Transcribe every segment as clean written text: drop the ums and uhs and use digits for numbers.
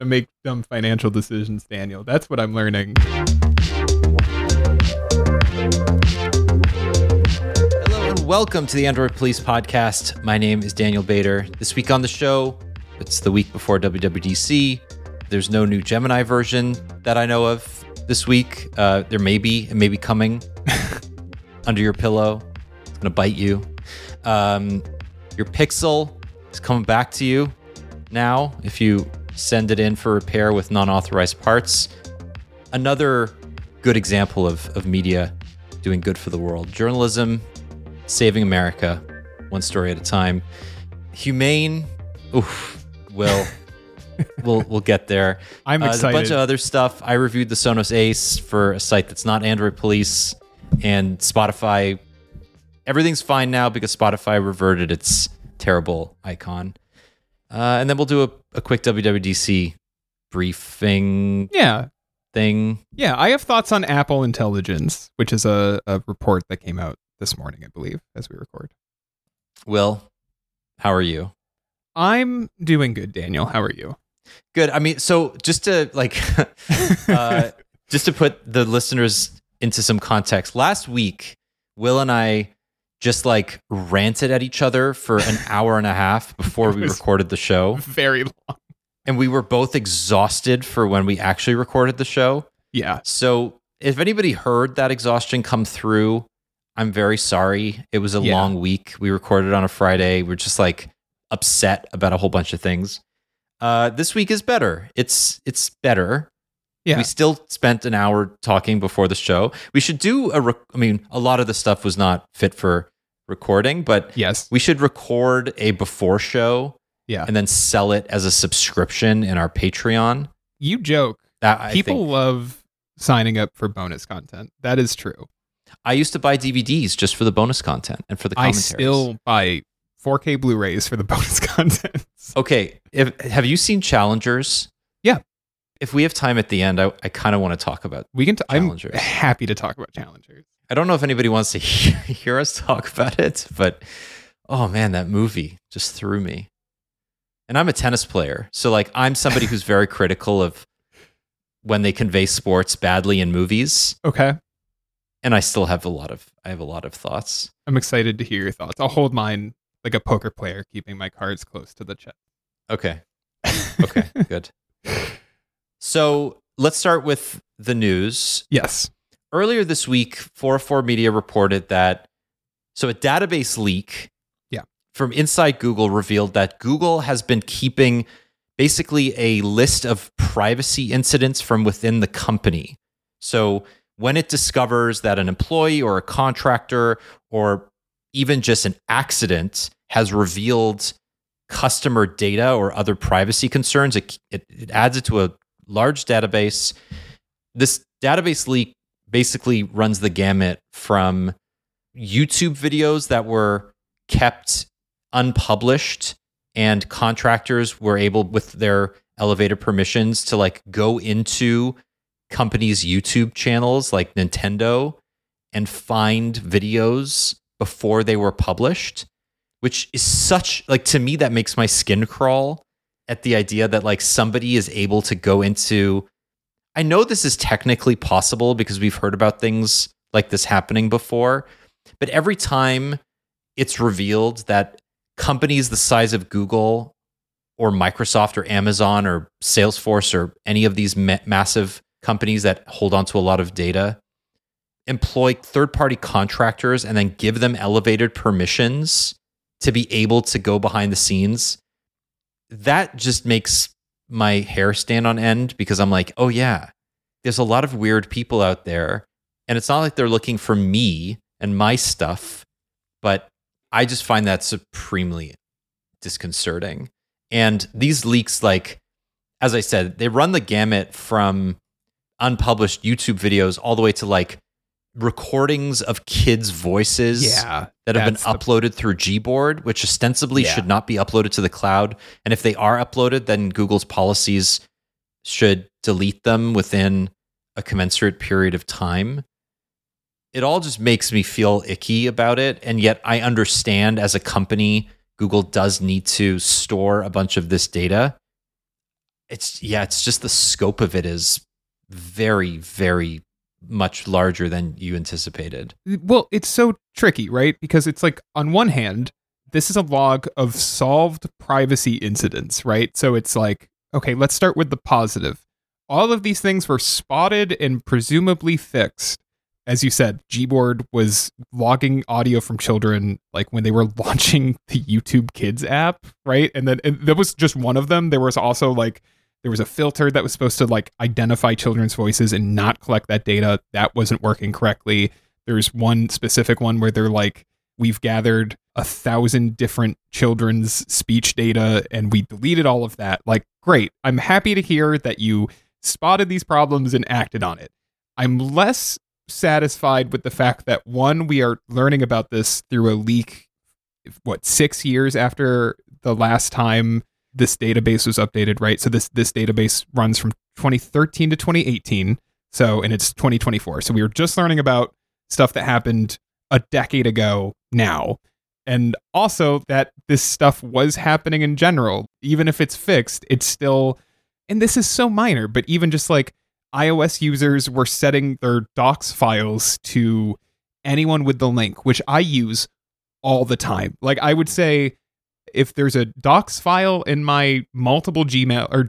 to make dumb financial decisions, Daniel. That's what I'm learning. Hello and welcome to the Android Police Podcast. My name is Daniel Bader. This week on the show, it's the week before WWDC. There's no new Gemini version that I know of this week. There may be, it may be coming under your pillow. It's going to bite you. Your Pixel is coming back to you now if you send it in for repair with non-authorized parts. Another good example of media doing good for the world. Journalism, saving America, one story at a time. Humane, we'll get there. I'm excited. There's a bunch of other stuff. I reviewed the Sonos Ace for a site that's not Android Police, and Spotify. Everything's fine now because Spotify reverted its terrible icon. And then we'll do a quick WWDC briefing thing. Yeah, I have thoughts on Apple Intelligence, which is a report that came out this morning, I believe, as we record. Will, how are you? I'm doing good, Daniel. How are you? Good. I mean, so just to just to put the listeners into some context, last week, Will and I just ranted at each other for an hour and a half before we recorded the show. Very long. And we were both exhausted for when we actually recorded the show. Yeah. So if anybody heard that exhaustion come through, I'm very sorry. It was a long week. We recorded on a Friday. We're just upset about a whole bunch of things. This week is better. It's better. Yeah. We still spent an hour talking before the show. We should do a lot of the stuff was not fit for recording, but yes, we should record a before show. Yeah. And then sell it as a subscription in our Patreon. You joke. People love signing up for bonus content. That is true. I used to buy DVDs just for the bonus content and for the commentaries. I still buy 4K Blu-rays for the bonus content. Okay. Have you seen Challengers? Yeah. If we have time at the end, I kind of want to talk about Challengers. I'm happy to talk about Challengers. I don't know if anybody wants to hear us talk about it, but oh man, that movie just threw me. And I'm a tennis player, so I'm somebody who's very critical of when they convey sports badly in movies. Okay. And I have a lot of thoughts. I'm excited to hear your thoughts. I'll hold mine like a poker player, keeping my cards close to the chest. Okay. Okay, good. So let's start with the news. Yes. Earlier this week, 404 Media reported that a database leak from inside Google revealed that Google has been keeping basically a list of privacy incidents from within the company. So when it discovers that an employee or a contractor or even just an accident has revealed customer data or other privacy concerns, it adds it to a large database. This database leak basically runs the gamut from YouTube videos that were kept unpublished and contractors were able, with their elevated permissions, to go into companies' YouTube channels like Nintendo and find videos before they were published, which is such, to me, that makes my skin crawl at the idea that somebody is able to go into, I know this is technically possible because we've heard about things like this happening before, but every time it's revealed that companies the size of Google or Microsoft or Amazon or Salesforce or any of these massive companies that hold on to a lot of data employ third-party contractors and then give them elevated permissions to be able to go behind the scenes, that just makes my hair stand on end because I'm like, oh yeah, there's a lot of weird people out there, and it's not like they're looking for me and my stuff, but I just find that supremely disconcerting. And these leaks, as I said, they run the gamut from unpublished YouTube videos all the way to recordings of kids' voices that have been uploaded through Gboard, which ostensibly should not be uploaded to the cloud. And if they are uploaded, then Google's policies should delete them within a commensurate period of time. It all just makes me feel icky about it. And yet I understand, as a company, Google does need to store a bunch of this data. it's just the scope of it is very, very much larger than you anticipated. Well, it's so tricky, right? Because it's like, on one hand, this is a log of solved privacy incidents, right? So it's like, okay, let's start with the positive. All of these things were spotted and presumably fixed. As you said, Gboard was logging audio from children like when they were launching the YouTube Kids app, right? And that was just one of them. There was also like, there was a filter that was supposed to like identify children's voices and not collect that data. That wasn't working correctly. There's one specific one where they're like, we've gathered 1,000 different children's speech data and we deleted all of that. Like, great. I'm happy to hear that you spotted these problems and acted on it. I'm less satisfied with the fact that, one, we are learning about this through a leak, 6 years after the last time this database was updated, right? So this database runs from 2013 to 2018. So, and it's 2024. So we were just learning about stuff that happened a decade ago now. And also that this stuff was happening in general. Even if it's fixed, it's still, and this is so minor, but even just like iOS users were setting their docs files to anyone with the link, which I use all the time. Like, I would say if there's a docs file in my multiple Gmail or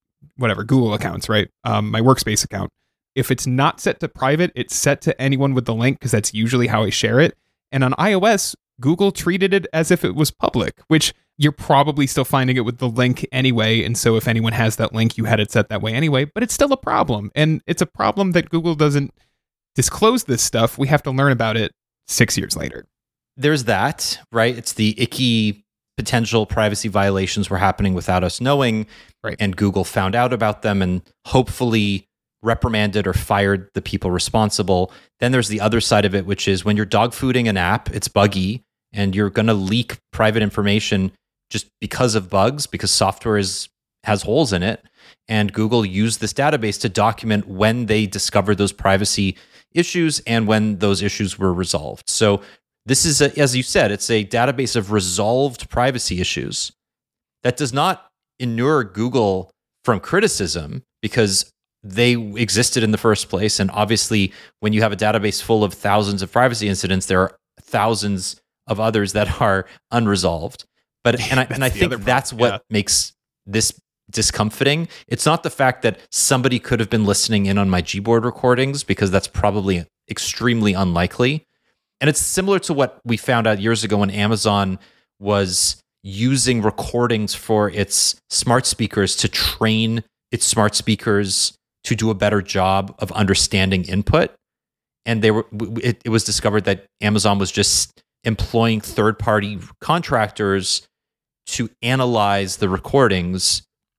Google accounts, right? My Workspace account, if it's not set to private, it's set to anyone with the link because that's usually how I share it. And on iOS, Google treated it as if it was public, which you're probably still finding it with the link anyway. And so if anyone has that link, you had it set that way anyway, but it's still a problem. And it's a problem that Google doesn't disclose this stuff. We have to learn about it 6 years later. There's that, right? It's the icky potential privacy violations were happening without us knowing. Right. And Google found out about them and hopefully reprimanded or fired the people responsible. Then there's the other side of it, which is when you're dog fooding an app, it's buggy and you're going to leak private information just because of bugs, because software has holes in it. And Google used this database to document when they discovered those privacy issues and when those issues were resolved. So this is, as you said, it's a database of resolved privacy issues. That does not inure Google from criticism because they existed in the first place. And obviously, when you have a database full of thousands of privacy incidents, there are thousands of others that are unresolved. But I think that's what makes this discomforting. It's not the fact that somebody could have been listening in on my Gboard recordings, because that's probably extremely unlikely. And it's similar to what we found out years ago when Amazon was using recordings for its smart speakers to train its smart speakers to do a better job of understanding input. And it was discovered that Amazon was just employing third-party contractors to analyze the recordings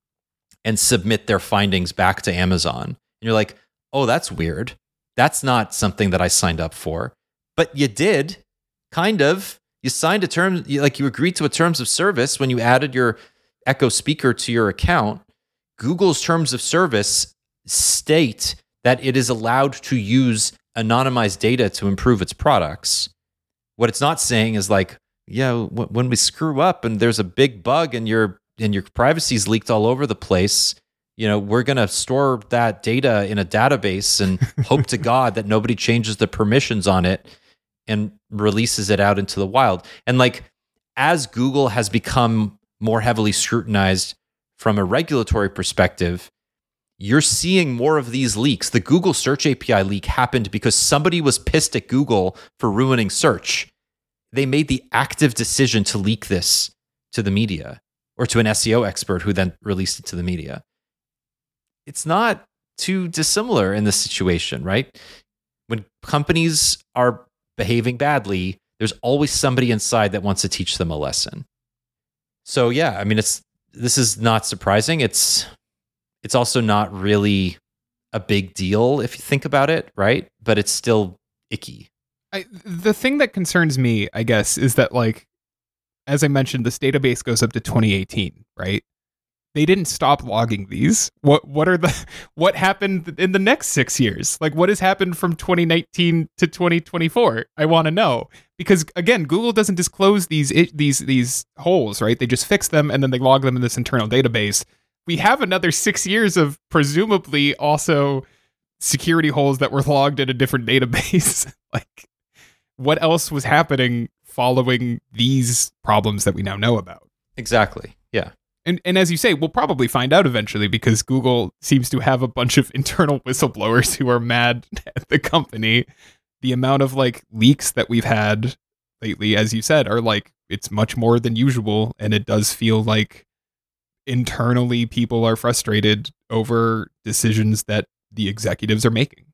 and submit their findings back to Amazon. And you're like, oh, that's weird. That's not something that I signed up for. But you did, kind of. You signed a term, you agreed to a terms of service when you added your Echo speaker to your account. Google's terms of service state that it is allowed to use anonymized data to improve its products. What it's not saying is like, yeah, when we screw up and there's a big bug and your privacy's leaked all over the place, we're going to store that data in a database and hope to God that nobody changes the permissions on it and releases it out into the wild. And as Google has become more heavily scrutinized from a regulatory perspective, you're seeing more of these leaks. The Google Search API leak happened because somebody was pissed at Google for ruining search. They made the active decision to leak this to the media or to an SEO expert who then released it to the media. It's not too dissimilar in this situation, right? When companies are behaving badly, there's always somebody inside that wants to teach them a lesson. So yeah, this is not surprising. It's also not really a big deal if you think about it, right? But it's still icky. The thing that concerns me, I guess, is that as I mentioned, this database goes up to 2018, right? They didn't stop logging these. What happened in the next 6 years? What has happened from 2019 to 2024? I want to know, because again, Google doesn't disclose these holes, right? They just fix them and then they log them in this internal database. we have another 6 years of presumably also security holes that were logged in a different database. Like, what else was happening following these problems that we now know about? Exactly. Yeah. And as you say, we'll probably find out eventually, because Google seems to have a bunch of internal whistleblowers who are mad at the company. The amount of like leaks that we've had lately, as you said, are like, it's much more than usual. And it does feel like internally people are frustrated over decisions that the executives are making.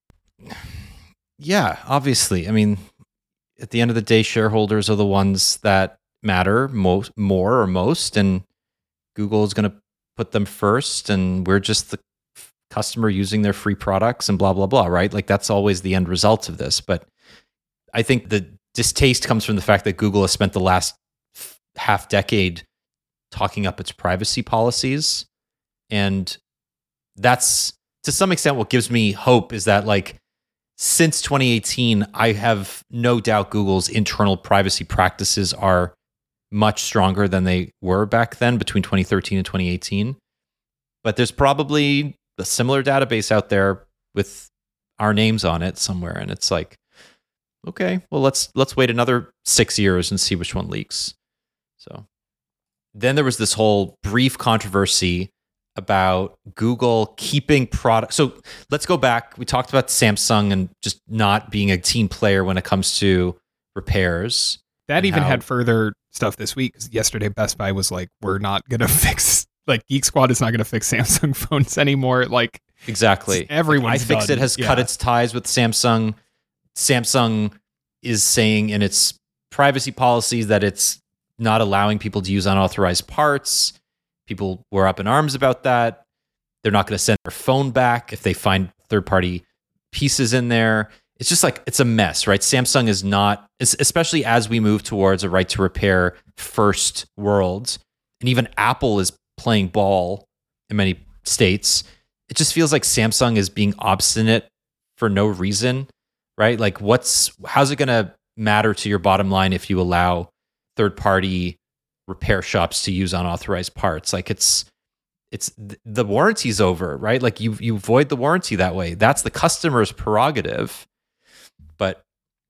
Yeah, obviously. I mean, at the end of the day, shareholders are the ones that matter more or most, and Google is going to put them first, and we're just the customer using their free products and blah, blah, blah, right? Like, that's always the end result of this. But I think the distaste comes from the fact that Google has spent the last half decade talking up its privacy policies. And that's, to some extent, what gives me hope is that, like, since 2018, I have no doubt Google's internal privacy practices are much stronger than they were back then, between 2013 and 2018. But there's probably a similar database out there with our names on it somewhere, and it's like, okay, well, let's wait another 6 years and see which one leaks. So then there was this whole brief controversy about Google keeping product. So let's go back. We talked about Samsung and just not being a team player when it comes to repairs. That even had further stuff this week. Yesterday, Best Buy was like, we're not going to fix, like, Geek Squad is not going to fix Samsung phones anymore. Like, exactly. Everyone's iFixit done. has cut its ties with Samsung. Samsung is saying in its privacy policies that it's not allowing people to use unauthorized parts. People were up in arms about that. They're not going to send their phone back if they find third-party pieces in there. It's just like, it's a mess, right? Samsung is not, especially as we move towards a right to repair first world, and even Apple is playing ball in many states. It just feels like Samsung is being obstinate for no reason, right? Like, how's it going to matter to your bottom line if you allow third-party repair shops to use unauthorized parts? Like, it's the warranty's over, right? Like, you void the warranty that way. That's the customer's prerogative. But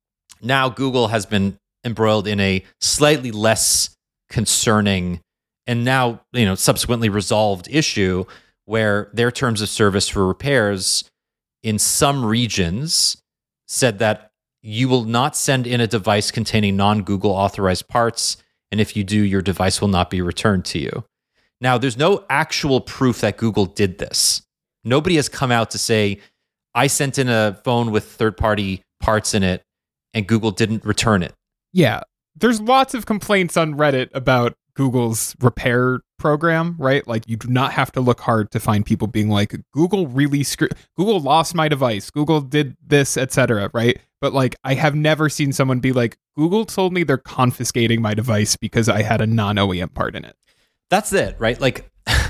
now Google has been embroiled in a slightly less concerning and now, subsequently resolved issue where their terms of service for repairs in some regions said that you will not send in a device containing non-Google authorized parts, and if you do, your device will not be returned to you. Now, there's no actual proof that Google did this. Nobody has come out to say, I sent in a phone with third-party parts in it and Google didn't return it. Yeah. There's lots of complaints on Reddit about Google's repair program, right? Like, you do not have to look hard to find people being like, Google really Google lost my device, Google did this, etc., right? But like, I have never seen someone be like, Google told me they're confiscating my device because I had a non-OEM part in it. That's it, right? Like,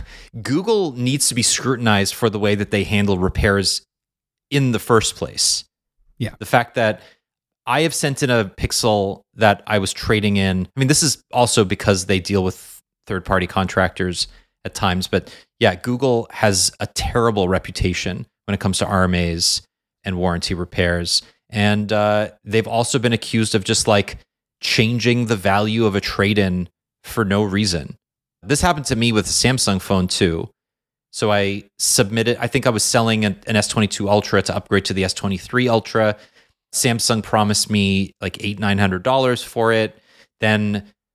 Google needs to be scrutinized for the way that they handle repairs in the first place. Yeah. The fact that I have sent in a Pixel that I was trading in. I mean, this is also because they deal with third-party contractors at times. But yeah, Google has a terrible reputation when it comes to RMAs and warranty repairs. And they've also been accused of just like changing the value of a trade-in for no reason. This happened to me with a Samsung phone too. So I submitted, I think I was selling an S22 Ultra to upgrade to the S23 Ultra. Samsung promised me like $800-900 for it. Then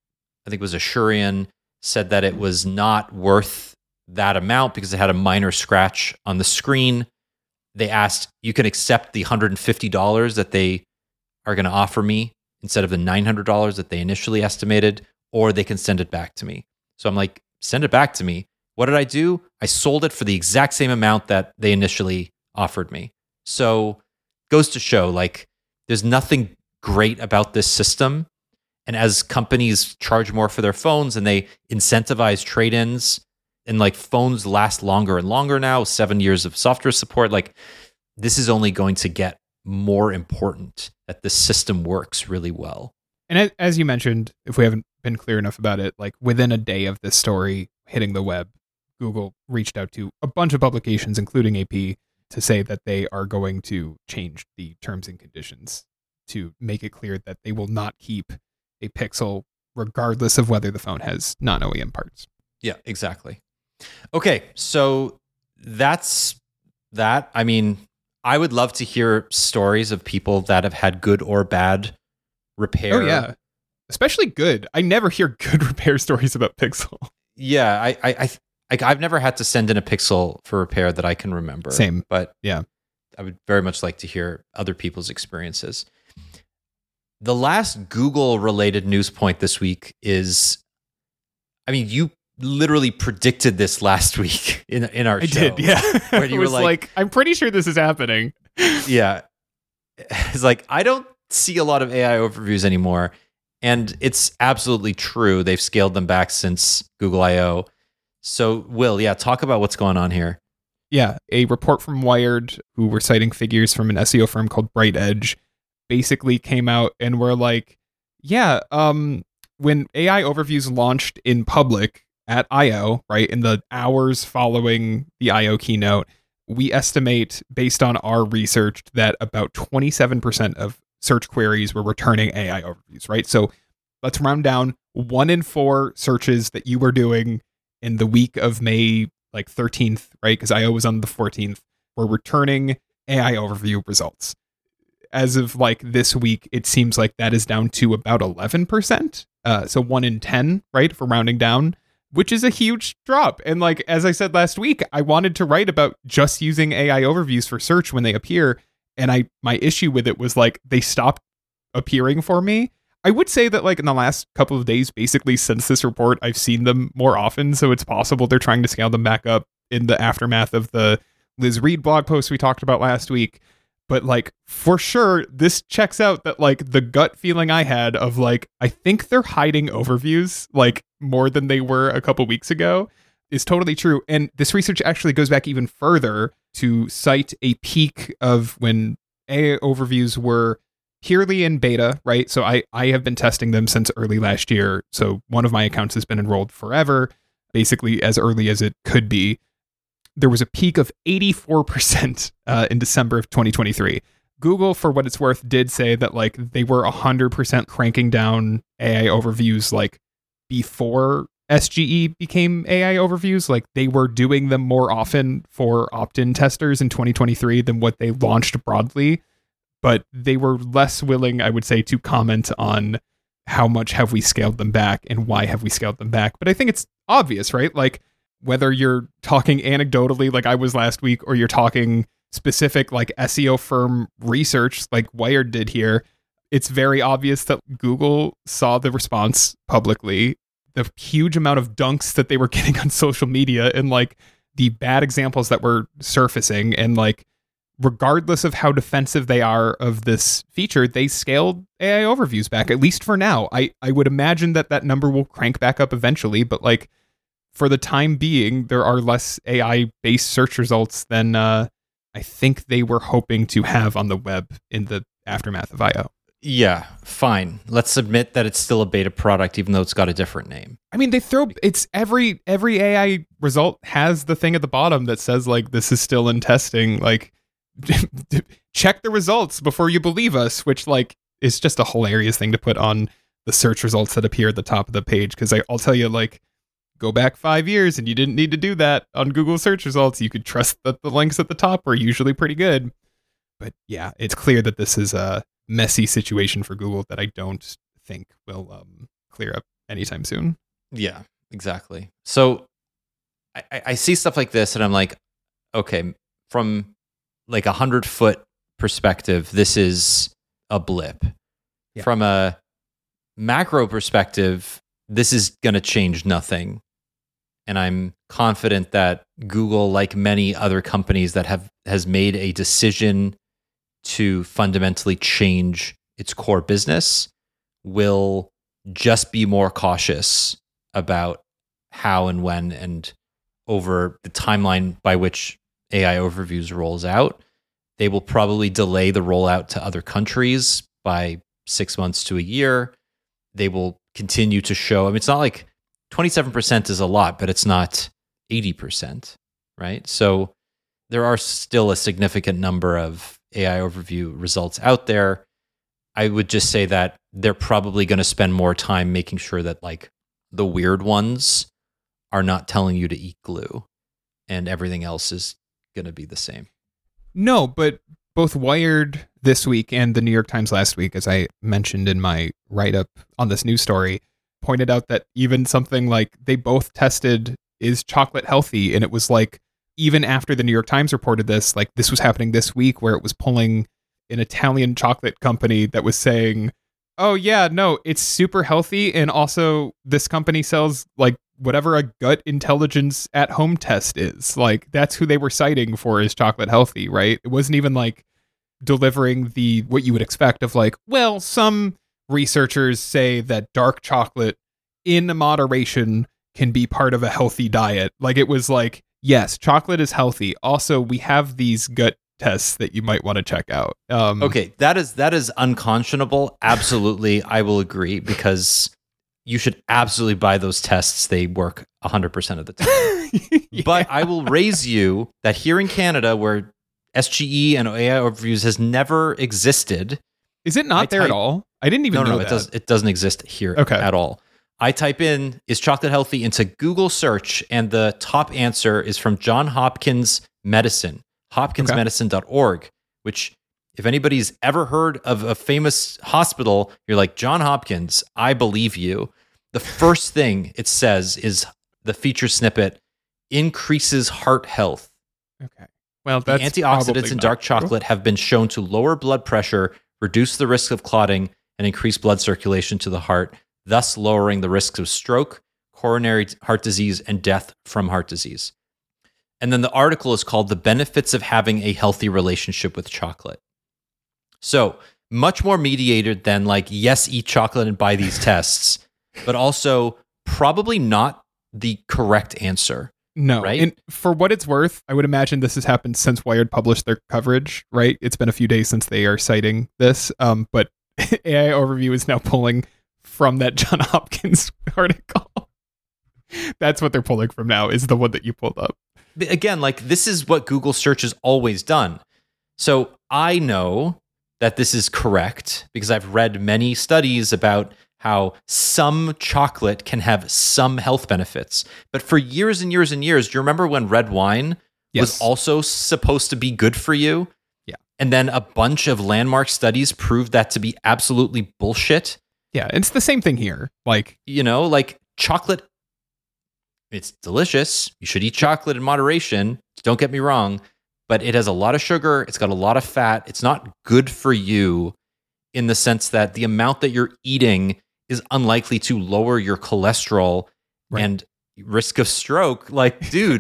I think it was Asurion said that it was not worth that amount because it had a minor scratch on the screen. They asked, you can accept the $150 that they are going to offer me instead of the $900 that they initially estimated, or they can send it back to me. So I'm like, send it back to me. What did I do? I sold it for the exact same amount that they initially offered me. So goes to show, like, there's nothing great about this system. And as companies charge more for their phones and they incentivize trade-ins, and like phones last longer and longer now, 7 years of software support, like, this is only going to get more important, that this system works really well. And as you mentioned, if we haven't been clear enough about it, like, within a day of this story hitting the web, Google reached out to a bunch of publications, including AP, to say that they are going to change the terms and conditions to make it clear that they will not keep a Pixel regardless of whether the phone has non-OEM parts. Yeah, exactly. Okay, so that's that. I mean, I would love to hear stories of people that have had good or bad repair. Oh, yeah. Especially good. I never hear good repair stories about Pixel. Yeah, I've never had to send in a Pixel for repair that I can remember. Same. But yeah, I would very much like to hear other people's experiences. The last Google-related news point this week is, I mean, you literally predicted this last week in our show. I did, yeah. Where you was were like, I'm pretty sure this is happening. Yeah. It's like, I don't see a lot of AI overviews anymore. And it's absolutely true. They've scaled them back since Google I/O. So, Will, talk about what's going on here. Yeah, a report from Wired, who were citing figures from an SEO firm called Bright Edge, basically came out and were like, when AI overviews launched in public at I/O, right, in the hours following the I/O keynote, we estimate, based on our research, that about 27% of search queries were returning AI overviews, right? So let's round down 1 in 4 searches that you were doing in the week of May 13th, right? Because I/O was on the 14th, were returning AI overview results. As of this week, it seems like that is down to about 11%. So 1 in 10, right? For rounding down, which is a huge drop. And as I said last week, I wanted to write about just using AI overviews for search when they appear. And my issue with it was they stopped appearing for me. I would say that in the last couple of days, basically since this report, I've seen them more often. So it's possible they're trying to scale them back up in the aftermath of the Liz Reed blog post we talked about last week. But for sure, this checks out that the gut feeling I had of I think they're hiding overviews more than they were a couple weeks ago is totally true. And this research actually goes back even further to cite a peak of when AI overviews were purely in beta, right? So I have been testing them since early last year. So one of my accounts has been enrolled forever, basically as early as it could be. There was a peak of 84% in December of 2023. Google, for what it's worth, did say that they were 100% cranking down AI overviews before SGE became AI overviews. They were doing them more often for opt-in testers in 2023 than what they launched broadly. But they were less willing, I would say, to comment on how much have we scaled them back and why have we scaled them back. But I think it's obvious, right? Whether you're talking anecdotally like I was last week, or you're talking specific SEO firm research like Wired did here, it's very obvious that Google saw the response publicly, the huge amount of dunks that they were getting on social media, and the bad examples that were surfacing. And regardless of how defensive they are of this feature, they scaled AI overviews back, at least for now. I would imagine that number will crank back up eventually, but for the time being, there are less AI-based search results than I think they were hoping to have on the web in the aftermath of I/O. Yeah, fine. Let's admit that it's still a beta product, even though it's got a different name. I mean, it's every AI result has the thing at the bottom that says this is still in testing. Check the results before you believe us, which is just a hilarious thing to put on the search results that appear at the top of the page. Because I'll tell you, go back 5 years and you didn't need to do that on Google search results. You could trust that the links at the top were usually pretty good. But yeah, it's clear that this is a messy situation for Google that I don't think will clear up anytime soon. Yeah, exactly. So I see stuff like this and I'm like, okay, from 100-foot perspective, this is a blip. Yeah. From a macro perspective, this is going to change nothing. And I'm confident that Google, like many other companies that has made a decision to fundamentally change its core business, will just be more cautious about how and when and over the timeline by which AI overviews rolls out. They will probably delay the rollout to other countries by 6 months to a year. They will continue to show, it's not 27% is a lot, but it's not 80%, right? So there are still a significant number of AI overview results out there. I would just say that they're probably going to spend more time making sure that like the weird ones are not telling you to eat glue and everything else is going to be the same. No, but both Wired this week and the New York Times last week, as I mentioned in my write-up on this news story, pointed out that even something like they both tested, is chocolate healthy? And it was like, even after the New York Times reported this, like this was happening this week where it was pulling an Italian chocolate company that was saying, oh yeah, no, it's super healthy. And also this company sells like whatever a gut intelligence at home test is. Like that's who they were citing for is chocolate healthy, right? It wasn't even like delivering the what you would expect of like, well, some researchers say that dark chocolate in moderation can be part of a healthy diet. Like it was like, yes, chocolate is healthy. Also, we have these gut tests that you might want to check out. Okay, that is unconscionable. Absolutely, I will agree, because you should absolutely buy those tests. They work 100% of the time. Yeah. But I will raise you that here in Canada, where SGE and AI overviews has never existed. Is it not there at all? I didn't even know that. It doesn't exist here at all. I type in, is chocolate healthy, into Google search, and the top answer is from Johns Hopkins Medicine, hopkinsmedicine.org, which if anybody's ever heard of a famous hospital, you're like, Johns Hopkins, I believe you. The first thing it says is the feature snippet, increases heart health. Okay. Well, that's the antioxidants in dark chocolate have been shown to lower blood pressure, reduce the risk of clotting, and increase blood circulation to the heart, thus lowering the risks of stroke, coronary heart disease, and death from heart disease. And then the article is called The Benefits of Having a Healthy Relationship with Chocolate. So much more mediated than like, yes, eat chocolate and buy these tests, but also probably not the correct answer. No. Right? And for what it's worth, I would imagine this has happened since Wired published their coverage, right? It's been a few days since they are citing this. But AI Overview is now pulling from that Johns Hopkins article. That's what they're pulling from now, is the one that you pulled up. Again, like this is what Google search has always done. So I know that this is correct because I've read many studies about how some chocolate can have some health benefits. But for years and years and years, do you remember when red wine was also supposed to be good for you? Yeah. And then a bunch of landmark studies proved that to be absolutely bullshit. Yeah, it's the same thing here. Like, you know, like chocolate, it's delicious. You should eat chocolate in moderation. Don't get me wrong. But it has a lot of sugar. It's got a lot of fat. It's not good for you in the sense that the amount that you're eating is unlikely to lower your cholesterol and risk of stroke. Like, dude.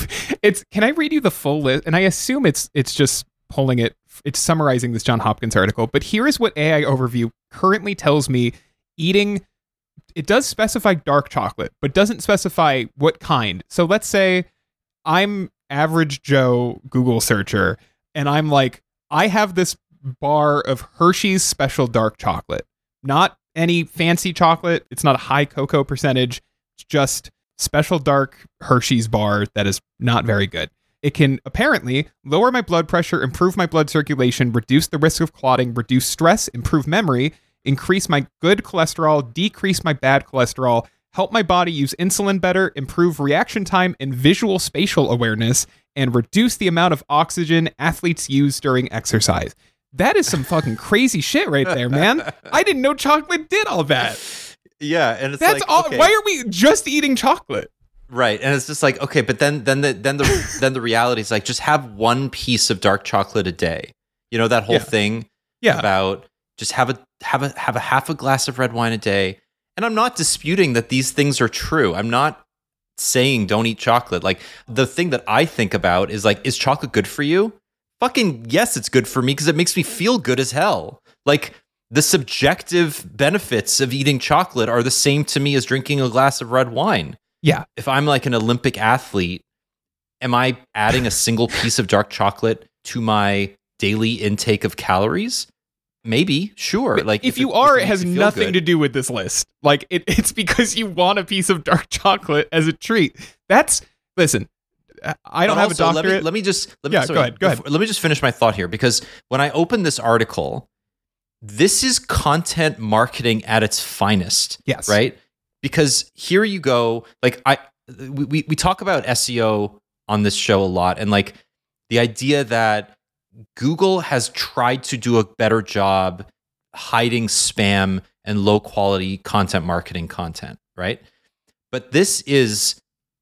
Can I read you the full list? And I assume it's just pulling it. It's summarizing this Johns Hopkins article. But here is what AI Overview currently tells me eating. It does specify dark chocolate, but doesn't specify what kind. So let's say I'm average Joe Google searcher, and I'm like, I have this bar of Hershey's special dark chocolate. Not any fancy chocolate. It's not a high cocoa percentage. It's just special dark Hershey's bar that is not very good. It can apparently lower my blood pressure, improve my blood circulation, reduce the risk of clotting, reduce stress, improve memory, increase my good cholesterol, decrease my bad cholesterol, help my body use insulin better, improve reaction time and visual spatial awareness, and reduce the amount of oxygen athletes use during exercise. That is some fucking crazy shit right there, man. I didn't know chocolate did all that. Yeah, and it's that's like, all. okay. Why are we just eating chocolate? Right, and it's just like, okay, but then the reality is like, just have one piece of dark chocolate a day. You know that whole thing about just have a half a glass of red wine a day. And I'm not disputing that these things are true. I'm not saying don't eat chocolate. Like the thing that I think about is like, is chocolate good for you? Fucking yes, it's good for me because it makes me feel good as hell. Like the subjective benefits of eating chocolate are the same to me as drinking a glass of red wine. Yeah. If I'm like an Olympic athlete, am I adding a single piece of dark chocolate to my daily intake of calories? Maybe, sure. Like if you are, it has nothing to do with this list. Like it's because you want a piece of dark chocolate as a treat. That's listen, I don't have a doctorate. Let me just go ahead. Let me just finish my thought here, because when I opened this article, this is content marketing at its finest. Yes. Right? Because here you go. Like we talk about SEO on this show a lot, and like the idea that Google has tried to do a better job hiding spam and low quality content marketing content, right? But this is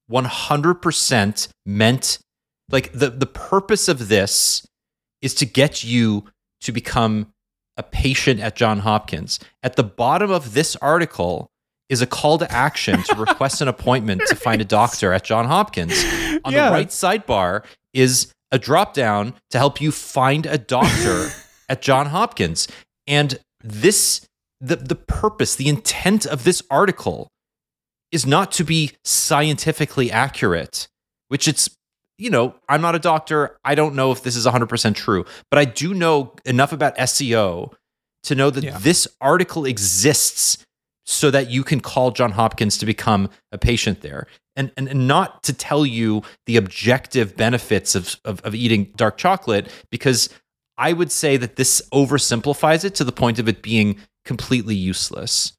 100% meant, like the purpose of this is to get you to become a patient at Johns Hopkins. At the bottom of this article is a call to action to request an appointment to find a doctor at Johns Hopkins. On the right sidebar is a drop down to help you find a doctor at Johns Hopkins. And this, the purpose, the intent of this article is not to be scientifically accurate, which it's, I'm not a doctor. I don't know if this is 100% true, but I do know enough about SEO to know that this article exists so that you can call Johns Hopkins to become a patient there. And not to tell you the objective benefits of eating dark chocolate, because I would say that this oversimplifies it to the point of it being completely useless.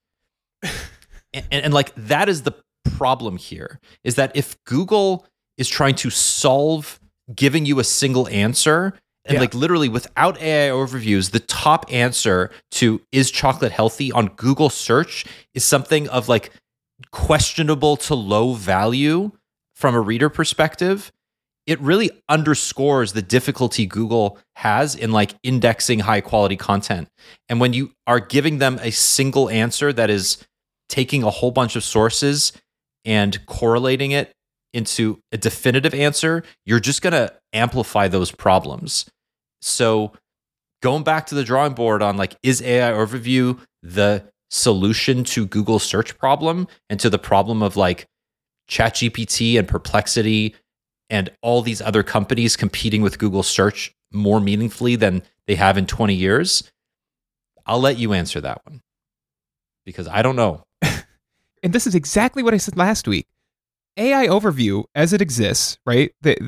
And like, that is the problem here, is that if Google is trying to solve giving you a single answer, and like literally without AI overviews, the top answer to is chocolate healthy on Google search is something of like questionable to low value from a reader perspective, it really underscores the difficulty Google has in like indexing high quality content. And when you are giving them a single answer that is taking a whole bunch of sources and correlating it into a definitive answer, you're just going to amplify those problems. So going back to the drawing board on like, is AI overview the solution to Google search problem and to the problem of like ChatGPT and Perplexity and all these other companies competing with Google search more meaningfully than they have in 20 years? I'll let you answer that one, because I don't know. And this is exactly what I said last week. AI overview as it exists, right?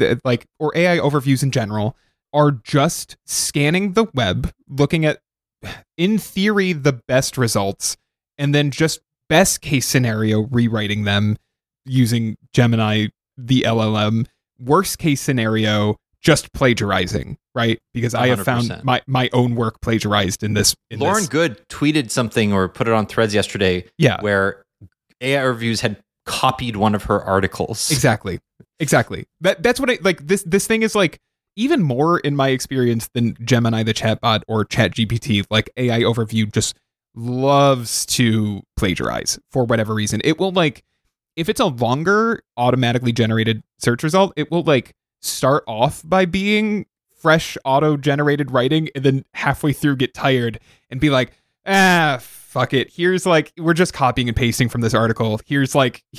Or AI overviews in general are just scanning the web, looking at, in theory, the best results, and then just best case scenario rewriting them using Gemini, the LLM. Worst case scenario, just plagiarizing, right? Because 100%. I have found my own work plagiarized in this. Lauren Good tweeted something or put it on Threads yesterday, where AI reviews had copied one of her articles. Exactly. That's what I like. This thing is like even more in my experience than Gemini the chatbot or ChatGPT. Like AI overview just loves to plagiarize for whatever reason. It will like, if it's a longer automatically generated search result, it will like start off by being fresh auto generated writing and then halfway through get tired and be like, fuck it. Here's like, we're just copying and pasting from this article. Here's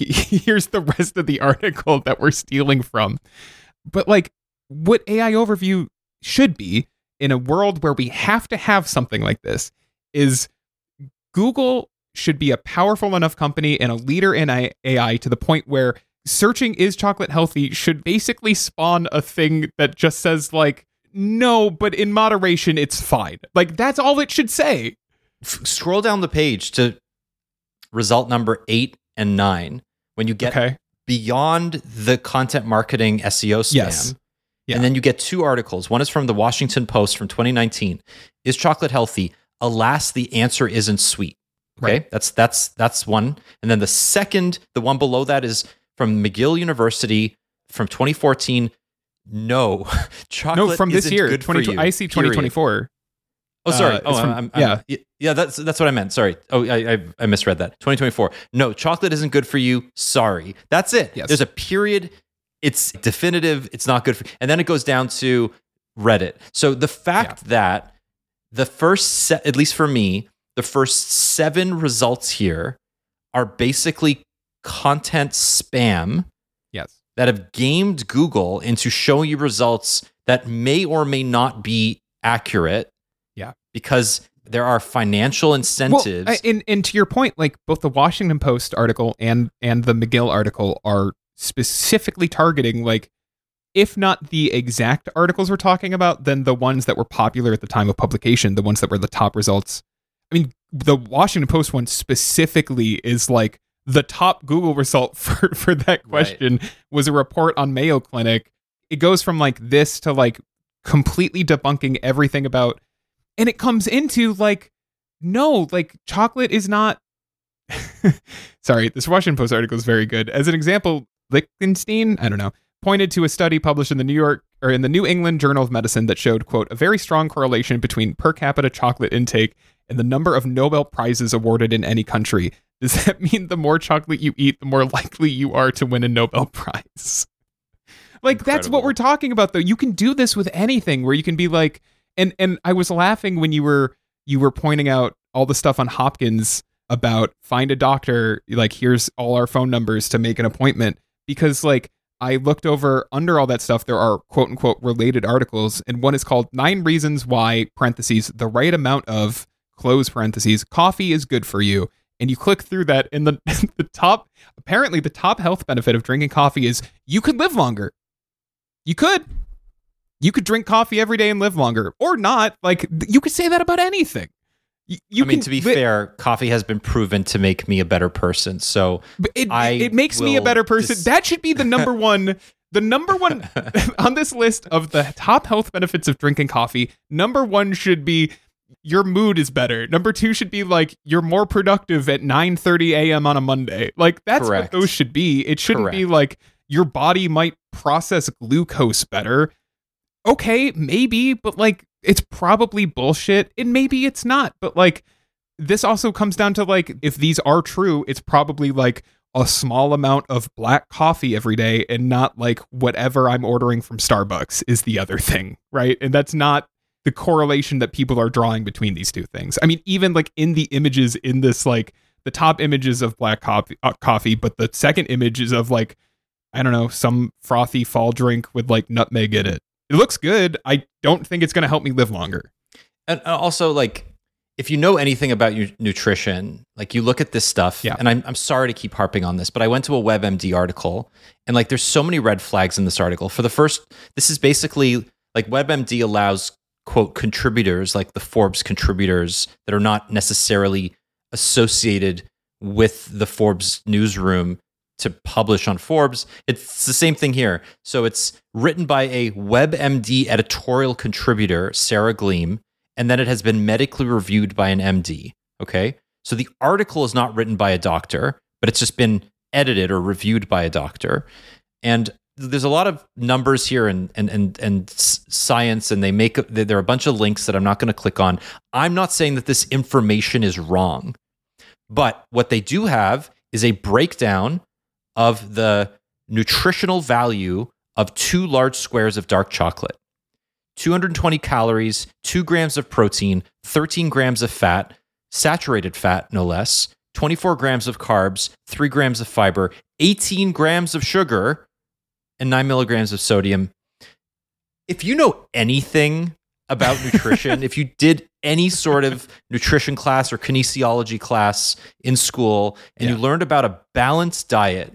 the rest of the article that we're stealing from. But like, what AI overview should be in a world where we have to have something like this is Google should be a powerful enough company and a leader in AI to the point where searching is chocolate healthy should basically spawn a thing that just says like, no, but in moderation, it's fine. Like, that's all it should say. Scroll down the page to result number 8 and 9. When you get beyond the content marketing SEO spam. Yes. Yeah. And then you get 2 articles. One is from the Washington Post from 2019. Is chocolate healthy? Alas, the answer isn't sweet. Okay, right. That's one. And then the second, the one below that is from McGill University from 2014. No, chocolate from this isn't year. Good for you, I see 2024. Oh, sorry. That's what I meant. Sorry. Oh, I misread that. 2024. No, chocolate isn't good for you. Sorry. That's it. Yes. There's a period. It's definitive. It's not good for you. And then it goes down to Reddit. So the fact that the first, at least for me, the first 7 results here are basically content spam. Yes. That have gamed Google into showing you results that may or may not be accurate. Yeah. Because there are financial incentives. Well, and to your point, like both the Washington Post article and the McGill article are specifically targeting, like, if not the exact articles we're talking about, then the ones that were popular at the time of publication, the ones that were the top results. I mean, the Washington Post one specifically is like the top Google result for that question was a report on Mayo Clinic. It goes from like this to like completely debunking everything about, and it comes into like, no, like chocolate is not. Sorry, this Washington Post article is very good. As an example, Lichtenstein, I don't know, pointed to a study published in the New England Journal of Medicine that showed, quote, a very strong correlation between per capita chocolate intake and the number of Nobel Prizes awarded in any country. Does that mean the more chocolate you eat, the more likely you are to win a Nobel Prize? Like, that's what we're talking about, though. You can do this with anything where you can be like, and I was laughing when you were pointing out all the stuff on Hopkins about find a doctor, like, here's all our phone numbers to make an appointment. Because, like, I looked over under all that stuff, there are quote unquote related articles, and one is called 9 Reasons Why, parentheses, the right amount of, close parentheses, coffee is good for you. And you click through that, and the top health benefit of drinking coffee is you could live longer. You could drink coffee every day and live longer, or not. Like, you could say that about anything. To be fair, coffee has been proven to make me a better person. So it makes me a better person. That should be the number one. The number one on this list of the top health benefits of drinking coffee. Number 1 should be your mood is better. Number 2 should be like you're more productive at 9:30 a.m. on a Monday. Like, that's Correct. What those should be. It shouldn't Correct. Be like your body might process glucose better. Okay, maybe, but like it's probably bullshit, and maybe it's not. But like this also comes down to like if these are true, it's probably like a small amount of black coffee every day and not like whatever I'm ordering from Starbucks is the other thing, right? And that's not the correlation that people are drawing between these two things. I mean, even like in the images in this, like the top images of black coffee, but the second image is of like, I don't know, some frothy fall drink with like nutmeg in it. It looks good. I don't think it's going to help me live longer. And also, like, if you know anything about your nutrition, like you look at this stuff, and I'm sorry to keep harping on this, but I went to a WebMD article, and like there's so many red flags in this article. For the first, this is basically like WebMD allows, quote, contributors, like the Forbes contributors that are not necessarily associated with the Forbes newsroom to publish on Forbes. It's the same thing here. So it's written by a WebMD editorial contributor, Sarah Gleam, and then it has been medically reviewed by an MD. Okay? So the article is not written by a doctor, but it's just been edited or reviewed by a doctor. And there's a lot of numbers here and science, and there are a bunch of links that I'm not going to click on. I'm not saying that this information is wrong, but what they do have is a breakdown of the nutritional value of 2 large squares of dark chocolate. 220 calories, 2 grams of protein, 13 grams of fat, saturated fat, no less, 24 grams of carbs, 3 grams of fiber, 18 grams of sugar, and 9 milligrams of sodium. If you know anything about nutrition, if you did any sort of nutrition class or kinesiology class in school, and you learned about a balanced diet,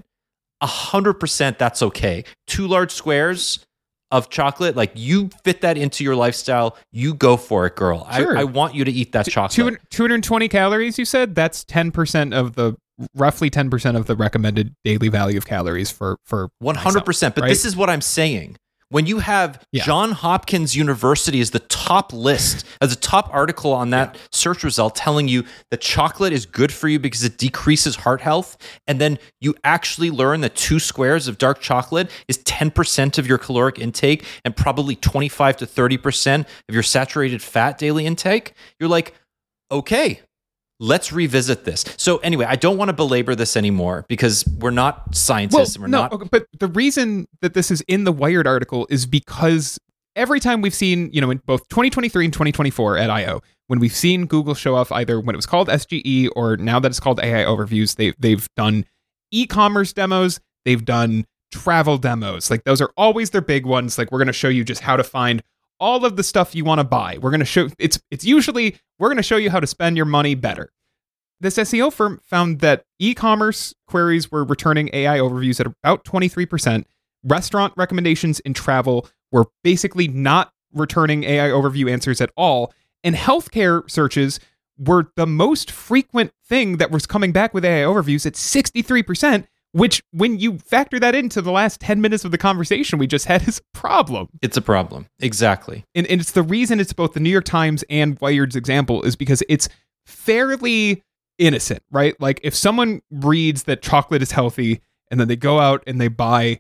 100% that's okay. 2 large squares of chocolate, like you fit that into your lifestyle, you go for it, girl. Sure. I want you to eat that chocolate. 220 calories, you said? That's 10% of the, roughly 10% of the recommended daily value of calories for 100%. Myself, but this is what I'm saying. When you have Johns Hopkins University as the top list, as a top article on that search result telling you that chocolate is good for you because it decreases heart health, and then you actually learn that 2 squares of dark chocolate is 10% of your caloric intake and probably 25 to 30% of your saturated fat daily intake, you're like, okay, let's revisit this. So anyway, I don't want to belabor this anymore because we're not scientists. But the reason that this is in the Wired article is because every time we've seen, in both 2023 and 2024 at I/O, when we've seen Google show off either when it was called SGE or now that it's called AI Overviews, they've done e-commerce demos, they've done travel demos. Like those are always their big ones. Like we're going to show you just how to find all of the stuff you want to buy. We're going to show it's usually we're going to show you how to spend your money better. this SEO firm found that e-commerce queries were returning AI overviews at about 23%. Restaurant recommendations in travel were basically not returning AI overview answers at all. And healthcare searches were the most frequent thing that was coming back with AI overviews at 63%, which, when you factor that into the last 10 minutes of the conversation we just had, is a problem. It's a problem. Exactly. And it's the reason it's both the New York Times and Wired's example is because it's fairly innocent, right? Like, if someone reads that chocolate is healthy and then they go out and they buy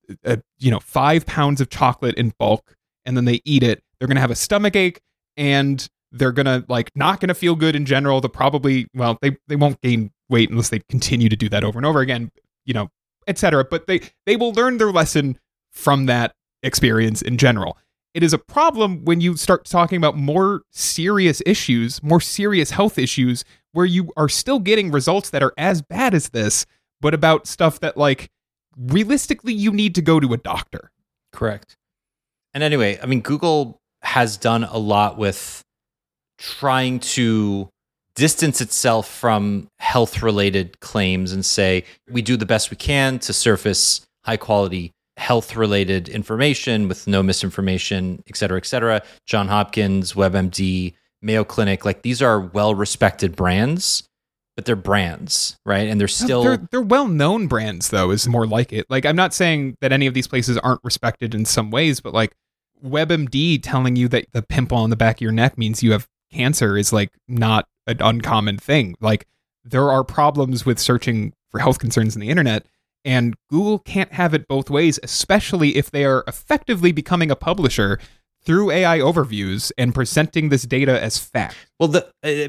5 pounds of chocolate in bulk and then they eat it, they're going to have a stomach ache and they're going to not going to feel good in general. They'll probably, they won't gain weight unless they continue to do that over and over again, etc. But they will learn their lesson from that experience in general. It is a problem when you start talking about more serious issues, more serious health issues, where you are still getting results that are as bad as this, but about stuff that, realistically, you need to go to a doctor. Correct. And anyway, I mean, Google has done a lot with trying to distance itself from health-related claims and say, we do the best we can to surface high-quality health-related information with no misinformation, et cetera, et cetera. Johns Hopkins, WebMD, Mayo Clinic, these are well-respected brands, but they're brands, right? And they're still... They're well-known brands, though, is more like it. I'm not saying that any of these places aren't respected in some ways, but WebMD telling you that the pimple on the back of your neck means you have cancer is not an uncommon thing. There are problems with searching for health concerns on the internet, and Google can't have it both ways, especially if they are effectively becoming a publisher through AI overviews and presenting this data as fact. Well,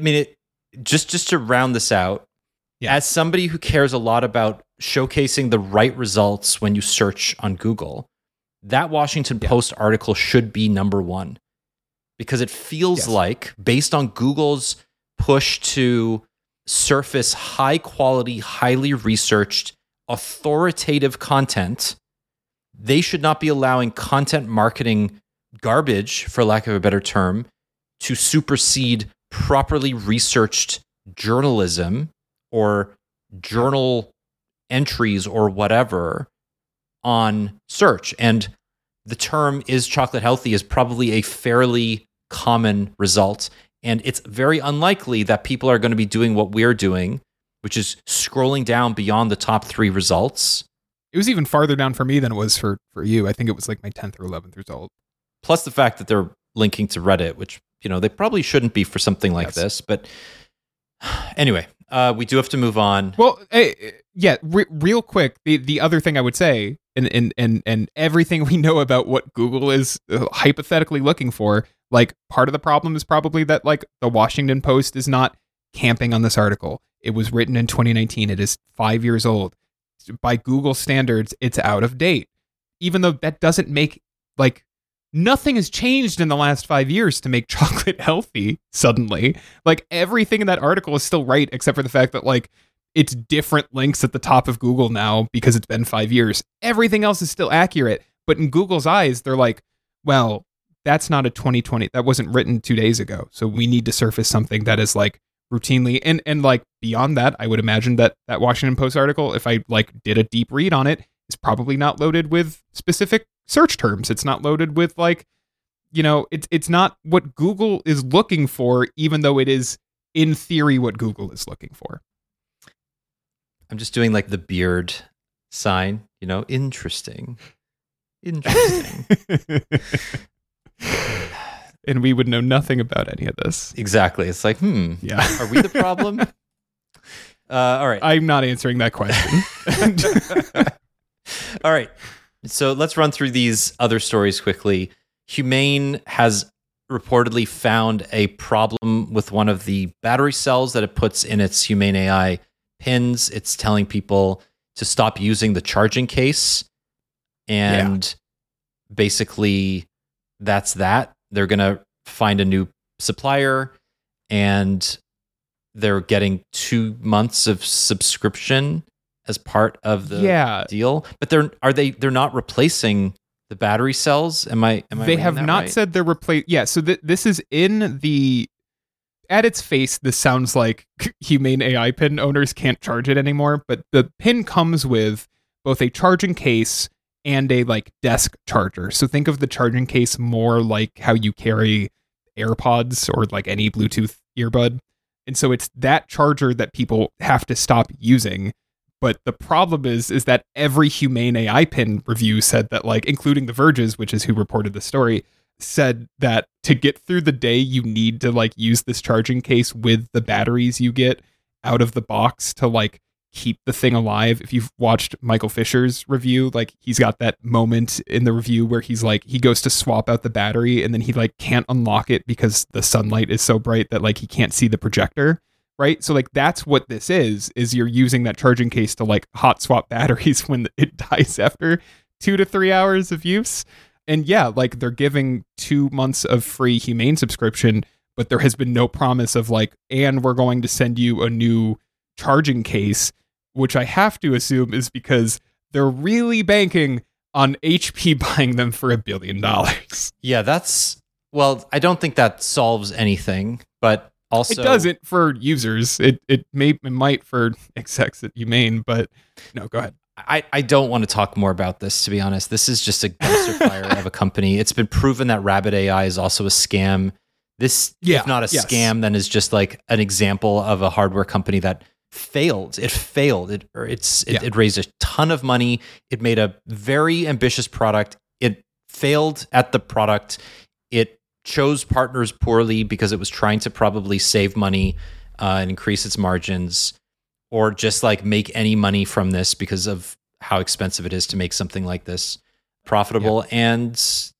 just to round this out, as somebody who cares a lot about showcasing the right results when you search on Google, that Washington Post article should be number one, because it feels like, based on Google's push to surface high quality, highly researched, authoritative content, they should not be allowing content marketing garbage, for lack of a better term, to supersede properly researched journalism or journal entries or whatever on search. And the term "is chocolate healthy" is probably a fairly common result. And it's very unlikely that people are going to be doing what we're doing, which is scrolling down beyond the top 3 results. It was even farther down for me than it was for you. I think it was my 10th or 11th result. Plus the fact that they're linking to Reddit, which, they probably shouldn't be for something like this. But anyway, we do have to move on. Well, real quick, the other thing I would say, and everything we know about what Google is hypothetically looking for, part of the problem is probably that the Washington Post is not camping on this article. It was written in 2019. It is 5 years old. By Google standards, it's out of date. Even though that doesn't make, nothing has changed in the last 5 years to make chocolate healthy suddenly. Everything in that article is still right, except for the fact that, it's different links at the top of Google now because it's been 5 years. Everything else is still accurate. But in Google's eyes, they're well, that's not a 2020. That wasn't written 2 days ago. So we need to surface something that is routinely and beyond that. I would imagine that Washington Post article, if I did a deep read on it, is probably not loaded with specific search terms. It's not loaded with it's not what Google is looking for, even though it is in theory what Google is looking for. I'm just doing the beard sign, interesting. And we would know nothing about any of this. Exactly. It's yeah. Are we the problem? All right. I'm not answering that question. All right. So let's run through these other stories quickly. Humane has reportedly found a problem with one of the battery cells that it puts in its Humane AI pins. It's telling people to stop using the charging case. And basically, that's that. They're going to find a new supplier, and they're getting 2 months of subscription as part of the deal. But they're not replacing the battery cells. Am I? They have not right? said they're replacing. Yeah. So this is in the at its face, this sounds like Humane AI pin owners can't charge it anymore, but the pin comes with both a charging case and a like desk charger. So think of the charging case more like how you carry AirPods or like any Bluetooth earbud. And so it's that charger that people have to stop using. But the problem is that every Humane AI pin review said that, like, including The Verge's, which is who reported the story, said that to get through the day, you need to like use this charging case with the batteries you get out of the box to like keep the thing alive. If you've watched Michael Fisher's review, like he's got that moment in the review where he's like, he goes to swap out the battery and then he like can't unlock it because the sunlight is so bright that like he can't see the projector. Right. So like that's what this is you're using that charging case to like hot swap batteries when it dies after 2 to 3 hours of use. And yeah, like they're giving 2 months of free Humane subscription, but there has been no promise of like, and we're going to send you a new charging case, which I have to assume is because they're really banking on HP buying them for $1 billion. Yeah, well, I don't think that solves anything, but also it doesn't for users. It might for execs at Humane, but no, go ahead. I don't want to talk more about this, to be honest. This is just a dumpster fire of a company. It's been proven that Rabbit AI is also a scam. This, if not a scam, then is just like an example of a hardware company that failed. It failed. It raised a ton of money. It made a very ambitious product. It failed at the product. It chose partners poorly because it was trying to probably save money and increase its margins, or just like make any money from this because of how expensive it is to make something like this profitable. And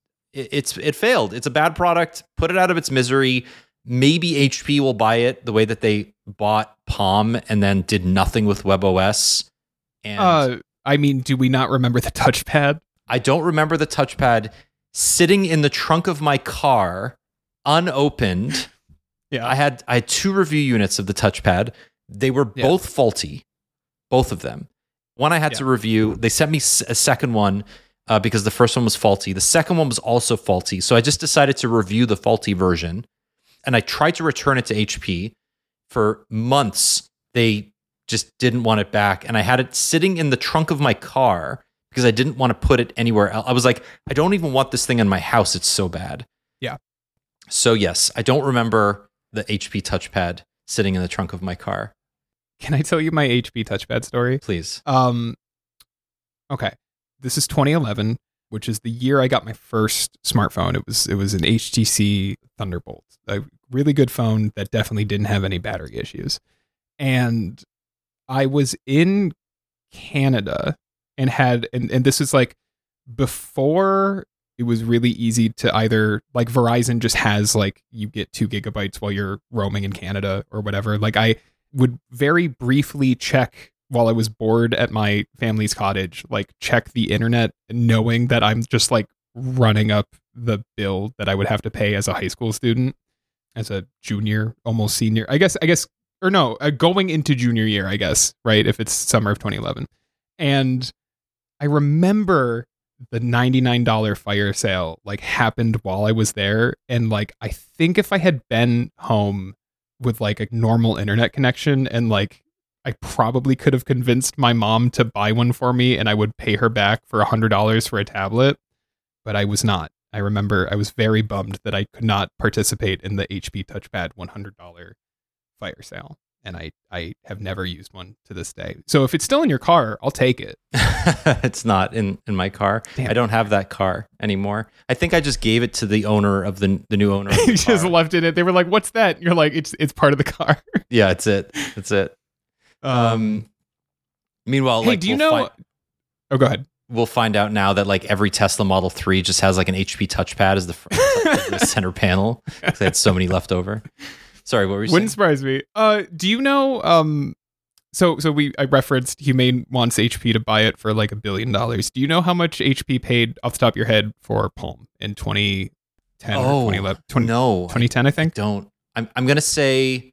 it failed. It's a bad product. Put it out of its misery. Maybe HP will buy it the way that they bought Palm and then did nothing with WebOS. And I mean, do we not remember the touchpad? I don't remember the touchpad sitting in the trunk of my car, unopened. Yeah, I had 2 review units of the touchpad. They were both faulty, both of them. One I had to review. They sent me a second one because the first one was faulty. The second one was also faulty. So I just decided to review the faulty version. And I tried to return it to HP. For months, they just didn't want it back. And I had it sitting in the trunk of my car because I didn't want to put it anywhere else. I was like, I don't even want this thing in my house. It's so bad. Yeah. So yes, I don't remember the HP touchpad sitting in the trunk of my car. Can I tell you my HP touchpad story? Please. Okay. This is 2011, which is the year I got my first smartphone. It was an HTC Thunderbolt, a really good phone that definitely didn't have any battery issues. And I was in Canada and and this is like before it was really easy to either, like, Verizon just has like you get 2 gigabytes while you're roaming in Canada or whatever. Like I would very briefly check while I was bored at my family's cottage, like check the internet, knowing that I'm just like running up the bill that I would have to pay as a high school student, as a junior, almost senior, I guess, or no, going into junior year, I guess, right? If it's summer of 2011. And I remember the $99 fire sale like happened while I was there. And like, I think if I had been home with like a normal internet connection and like, I probably could have convinced my mom to buy one for me and I would pay her back for $100 for a tablet, but I was not. I remember I was very bummed that I could not participate in the HP touchpad $100 fire sale. And I have never used one to this day. So if it's still in your car, I'll take it. It's not in my car. Damn. I don't have that car anymore. I think I just gave it to the owner of the new owner. You just left it. They were like, "What's that?" And you're like, "It's part of the car." Yeah, it's it. Meanwhile, hey, like, do you know? Oh, go ahead. We'll find out now that like every Tesla Model 3 just has like an HP touchpad as the center panel because they had so many left over. Sorry, what were you saying? Wouldn't surprise me. Do you know? So I referenced Humane wants HP to buy it for like $1 billion. Do you know how much HP paid off the top of your head for Palm in 2010 or 2011? 2010, I think. I'm gonna say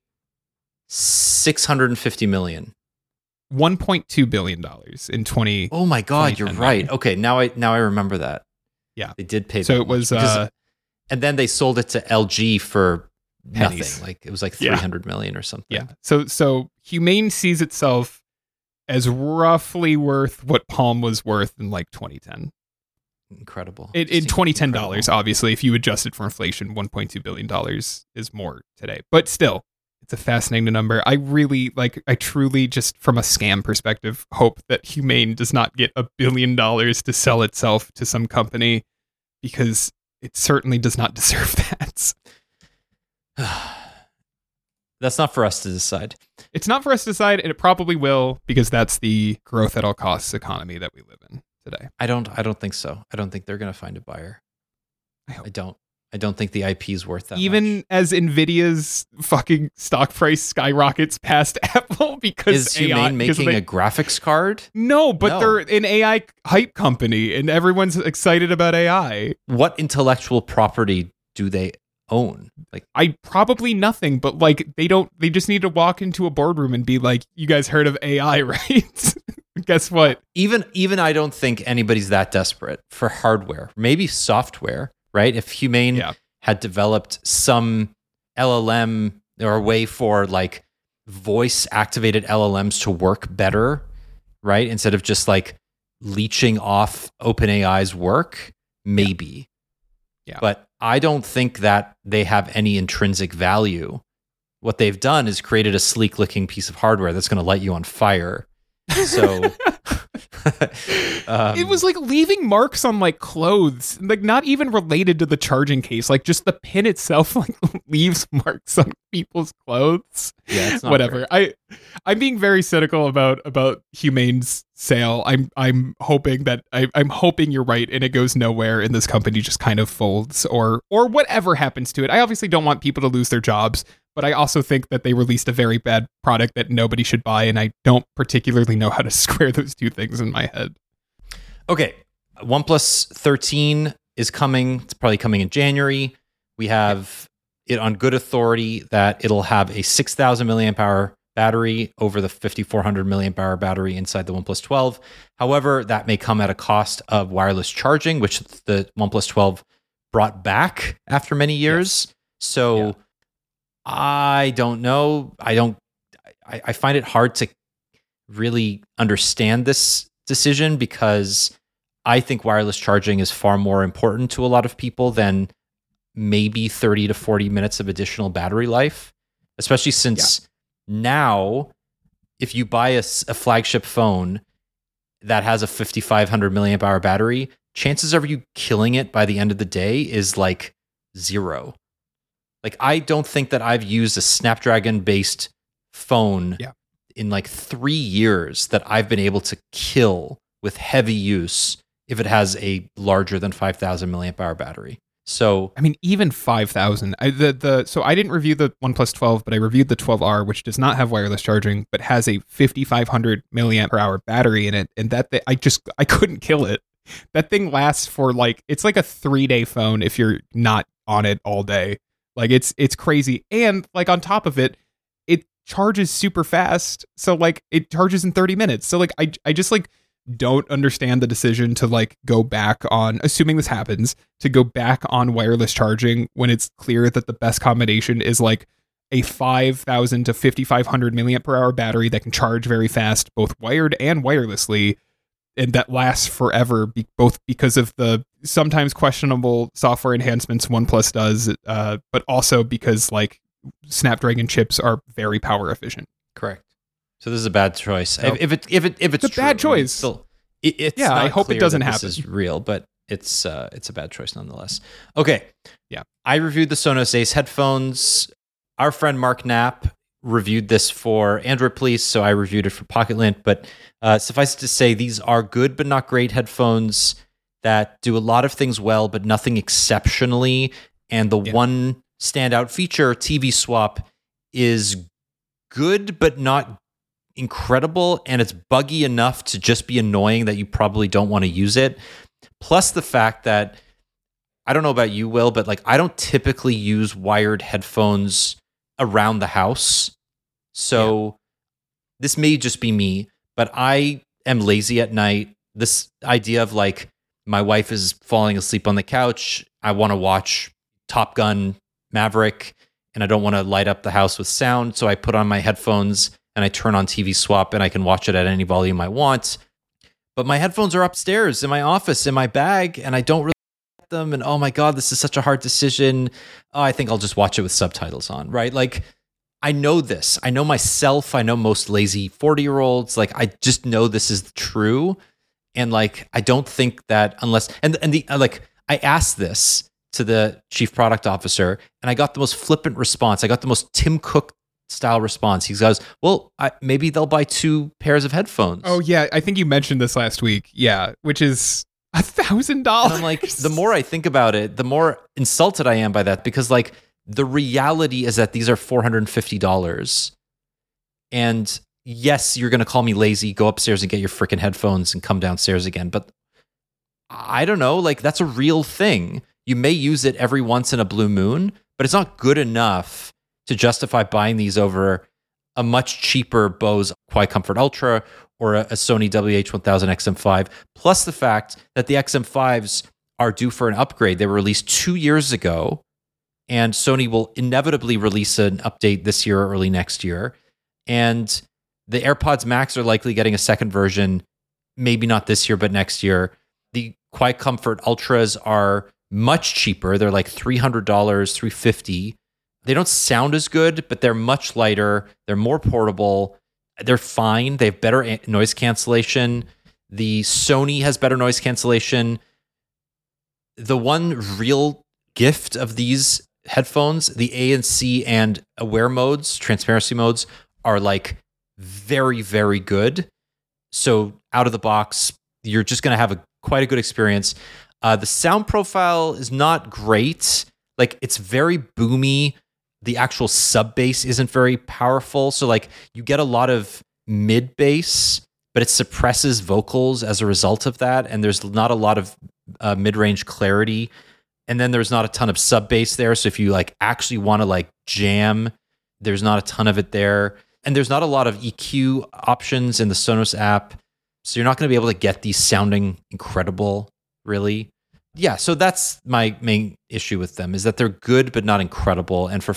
$650 million. $1.2 billion in 20. Oh my God, you're right. Okay, now I remember that. Yeah, they did pay. So it was, and then they sold it to LG for pennies. nothing. Like it was like 300 million or something. Yeah. So Humane sees itself as roughly worth what Palm was worth in like 2010. Incredible. In 2010 dollars, obviously, if you adjust it for inflation, $1.2 billion is more today. But still, it's a fascinating number. I truly, just from a scam perspective, hope that Humane does not get $1 billion to sell itself to some company, because it certainly does not deserve that. That's not for us to decide. It's not for us to decide, and it probably will, because that's the growth at all costs economy that we live in today. I don't think so. I don't think they're going to find a buyer. I don't think the IP is worth that Even much. as Nvidia's fucking stock price skyrockets past Apple because is Humane making a graphics card? No, but they're an AI hype company and everyone's excited about AI. What intellectual property do they own? Like, I probably nothing, but like they just need to walk into a boardroom and be like, "You guys heard of AI, right?" Guess what? Even I don't think anybody's that desperate for hardware. Maybe software, right? If Humane had developed some LLM or a way for like voice activated LLMs to work better, right? Instead of just like leeching off OpenAI's work, maybe. Yeah. But I don't think that they have any intrinsic value. What they've done is created a sleek looking piece of hardware that's going to light you on fire. So it was like leaving marks on like clothes, like not even related to the charging case, like just the pin itself like leaves marks on people's clothes. Yeah, it's not whatever. great. I'm being very cynical about Humane's sale. I'm hoping you're right and it goes nowhere and this company just kind of folds or whatever happens to it. I obviously don't want people to lose their jobs, but I also think that they released a very bad product that nobody should buy, and I don't particularly know how to square those two things in my head. Okay, OnePlus 13 is coming. It's probably coming in January. We have it on good authority that it'll have a 6,000 milliamp hour battery over the 5,400 milliamp hour battery inside the OnePlus 12. However, that may come at a cost of wireless charging, which the OnePlus 12 brought back after many years. So I don't know. I find it hard to really understand this decision because I think wireless charging is far more important to a lot of people than maybe 30 to 40 minutes of additional battery life, especially since now, if you buy a flagship phone that has a 5,500 milliamp hour battery, chances of you killing it by the end of the day is like 0. Like, I don't think that I've used a Snapdragon-based phone in like 3 years that I've been able to kill with heavy use if it has a larger than 5,000 milliamp hour battery. So, I mean, even 5,000. So I didn't review the OnePlus 12, but I reviewed the 12R, which does not have wireless charging, but has a 5,500 milliamp hour battery in it, and that I couldn't kill it. That thing lasts for like, it's like a 3-day phone if you're not on it all day. Like it's crazy. And like on top of it, it charges super fast. So like it charges in 30 minutes. So like I just like don't understand the decision to like go back on, assuming this happens, to go back on wireless charging when it's clear that the best combination is like a 5,000 to 5,500 milliamp per hour battery that can charge very fast, both wired and wirelessly. And that lasts forever, both because of the sometimes questionable software enhancements OnePlus does, but also because like Snapdragon chips are very power efficient. Correct. So this is a bad choice. So, if it's a true, bad choice. I mean, it's not I hope it doesn't happen. This is real, but it's a bad choice nonetheless. Okay. Yeah. I reviewed the Sonos Ace headphones. Our friend Mark Knapp reviewed this for Android Police, so I reviewed it for Pocket Lint. But suffice it to say, these are good but not great headphones that do a lot of things well, but nothing exceptionally. And the one standout feature, TV swap, is good but not incredible, and it's buggy enough to just be annoying that you probably don't want to use it. Plus the fact that, I don't know about you, Will, but like I don't typically use wired headphones around the house. So this may just be me, but I am lazy at night. This idea of like my wife is falling asleep on the couch, I want to watch Top Gun Maverick, and I don't want to light up the house with sound. So I put on my headphones and I turn on TV Swap and I can watch it at any volume I want. But my headphones are upstairs in my office, in my bag, and I don't really like them. And oh my God, this is such a hard decision. Oh, I think I'll just watch it with subtitles on, right? Like, I know this. I know myself. I know most lazy 40-year-olds. Like, I just know this is true. And like, I don't think that unless, I asked this to the chief product officer and I got the most flippant response. I got the most Tim Cook style response. He goes, well, maybe they'll buy 2 pairs of headphones. Oh yeah. I think you mentioned this last week. Yeah. Which is $1,000. I'm like, the more I think about it, the more insulted I am by that, because like the reality is that these are $450. And yes, you're going to call me lazy, go upstairs and get your freaking headphones and come downstairs again. But I don't know, like that's a real thing. You may use it every once in a blue moon, but it's not good enough to justify buying these over a much cheaper Bose QuietComfort Ultra or a Sony WH-1000 XM5, plus the fact that the XM5s are due for an upgrade. They were released 2 years ago, and Sony will inevitably release an update this year or early next year. And the AirPods Max are likely getting a second version, maybe not this year, but next year. The QuietComfort Ultras are much cheaper. They're like $300, $350. They don't sound as good, but they're much lighter. They're more portable. They're fine. They have better noise cancellation. The Sony has better noise cancellation. The one real gift of these headphones, the ANC and aware modes, transparency modes, are like very, very good. So out of the box, you're just going to have quite a good experience. The sound profile is not great. Like, it's very boomy. The actual sub bass isn't very powerful. So like you get a lot of mid bass, but it suppresses vocals as a result of that. And there's not a lot of mid-range clarity. And then there's not a ton of sub bass there. So if you like actually want to like jam, there's not a ton of it there. And there's not a lot of EQ options in the Sonos app. So you're not going to be able to get these sounding incredible, really. Yeah, so that's my main issue with them, is that they're good but not incredible. And for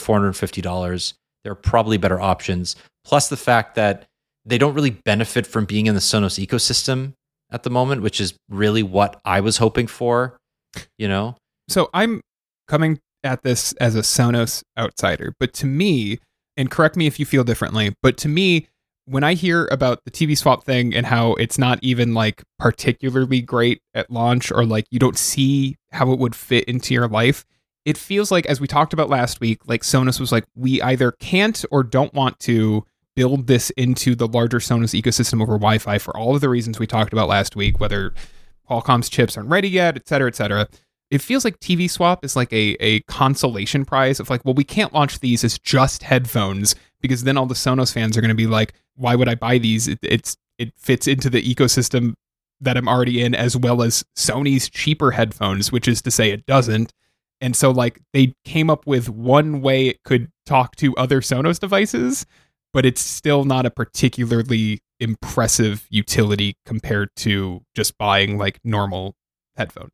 $450, there are probably better options. Plus the fact that they don't really benefit from being in the Sonos ecosystem at the moment, which is really what I was hoping for, you know? So I'm coming at this as a Sonos outsider, but to me, and correct me if you feel differently, but to me, when I hear about the TV Swap thing and how it's not even like particularly great at launch, or like you don't see how it would fit into your life, it feels like, as we talked about last week, like Sonos was like, we either can't or don't want to build this into the larger Sonos ecosystem over Wi-Fi for all of the reasons we talked about last week, whether Qualcomm's chips aren't ready yet, et cetera, et cetera. It feels like TV Swap is like a consolation prize of like, well, we can't launch these as just headphones because then all the Sonos fans are going to be like, why would I buy these? It fits into the ecosystem that I'm already in, as well as Sony's cheaper headphones, which is to say it doesn't. And so like they came up with one way it could talk to other Sonos devices, but it's still not a particularly impressive utility compared to just buying like normal headphones.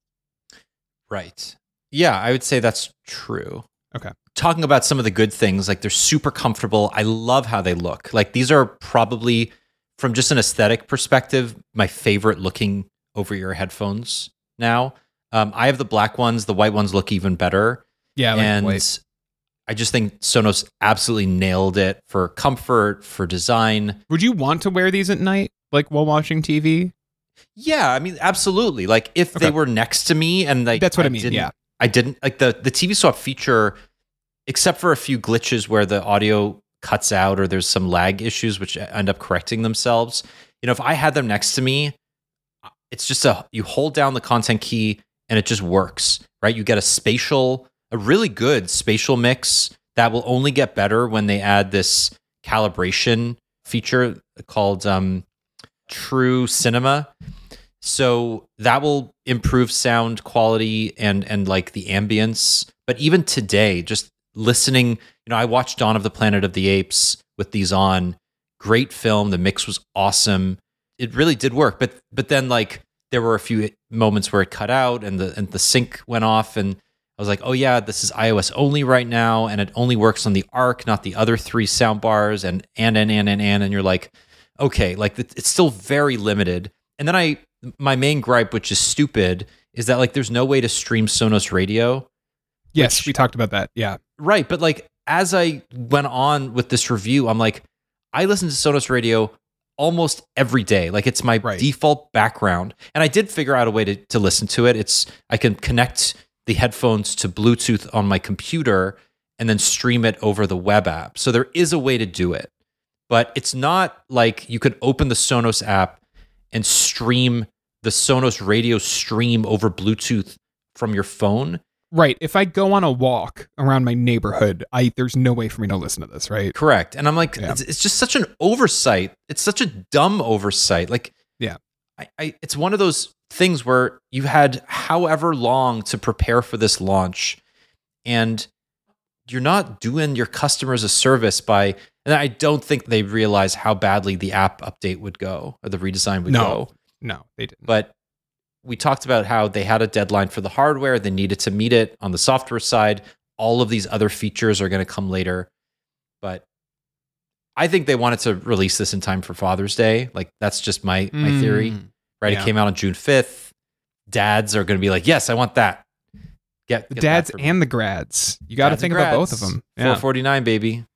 Right. Yeah, I would say that's true. Okay. Talking about some of the good things, like they're super comfortable. I love how they look. Like these are probably, from just an aesthetic perspective, my favorite looking over-ear headphones now. I have the black ones. The white ones look even better. Yeah, I like and the white. I just think Sonos absolutely nailed it for comfort, for design. Would you want to wear these at night, like while watching TV? Yeah, I mean, absolutely. Like if they were next to me and like that's what I mean. Yeah, I didn't like the TV Swap feature, except for a few glitches where the audio cuts out or there's some lag issues which end up correcting themselves. You know, if I had them next to me, it's just you hold down the content key and it just works, right? You get a really good spatial mix that will only get better when they add this calibration feature called True Cinema. So that will improve sound quality and like the ambience. But even today, just listening, you know, I watched Dawn of the Planet of the Apes with these on. Great film. The mix was awesome. It really did work. But then like there were a few moments where it cut out and the sync went off, and I was like, oh yeah, this is iOS only right now, and it only works on the Arc, not the other 3 sound bars, and you're like, okay, like it's still very limited. And then my main gripe, which is stupid, is that like there's no way to stream Sonos Radio. Yes, we talked about that. Yeah. Right, but like as I went on with this review, I'm like, I listen to Sonos Radio almost every day. Like it's my default background. And I did figure out a way to listen to it. I can connect the headphones to Bluetooth on my computer and then stream it over the web app. So there is a way to do it. But it's not like you could open the Sonos app and stream the Sonos Radio stream over Bluetooth from your phone. Right. If I go on a walk around my neighborhood, there's no way for me to listen to this, right? Correct. And I'm like, it's just such an oversight. It's such a dumb oversight. Like, yeah, it's one of those things where you had however long to prepare for this launch, and you're not doing your customers a service by. And I don't think they realize how badly the app update would go or the redesign would go. No, they didn't. But we talked about how they had a deadline for the hardware. They needed to meet it on the software side. All of these other features are going to come later. But I think they wanted to release this in time for Father's Day. Like, that's just my theory. Right? Yeah. It came out on June 5th. Dads are going to be like, yes, I want that. Get the dads and the grads. You got to think about both of them. Yeah. $449, baby.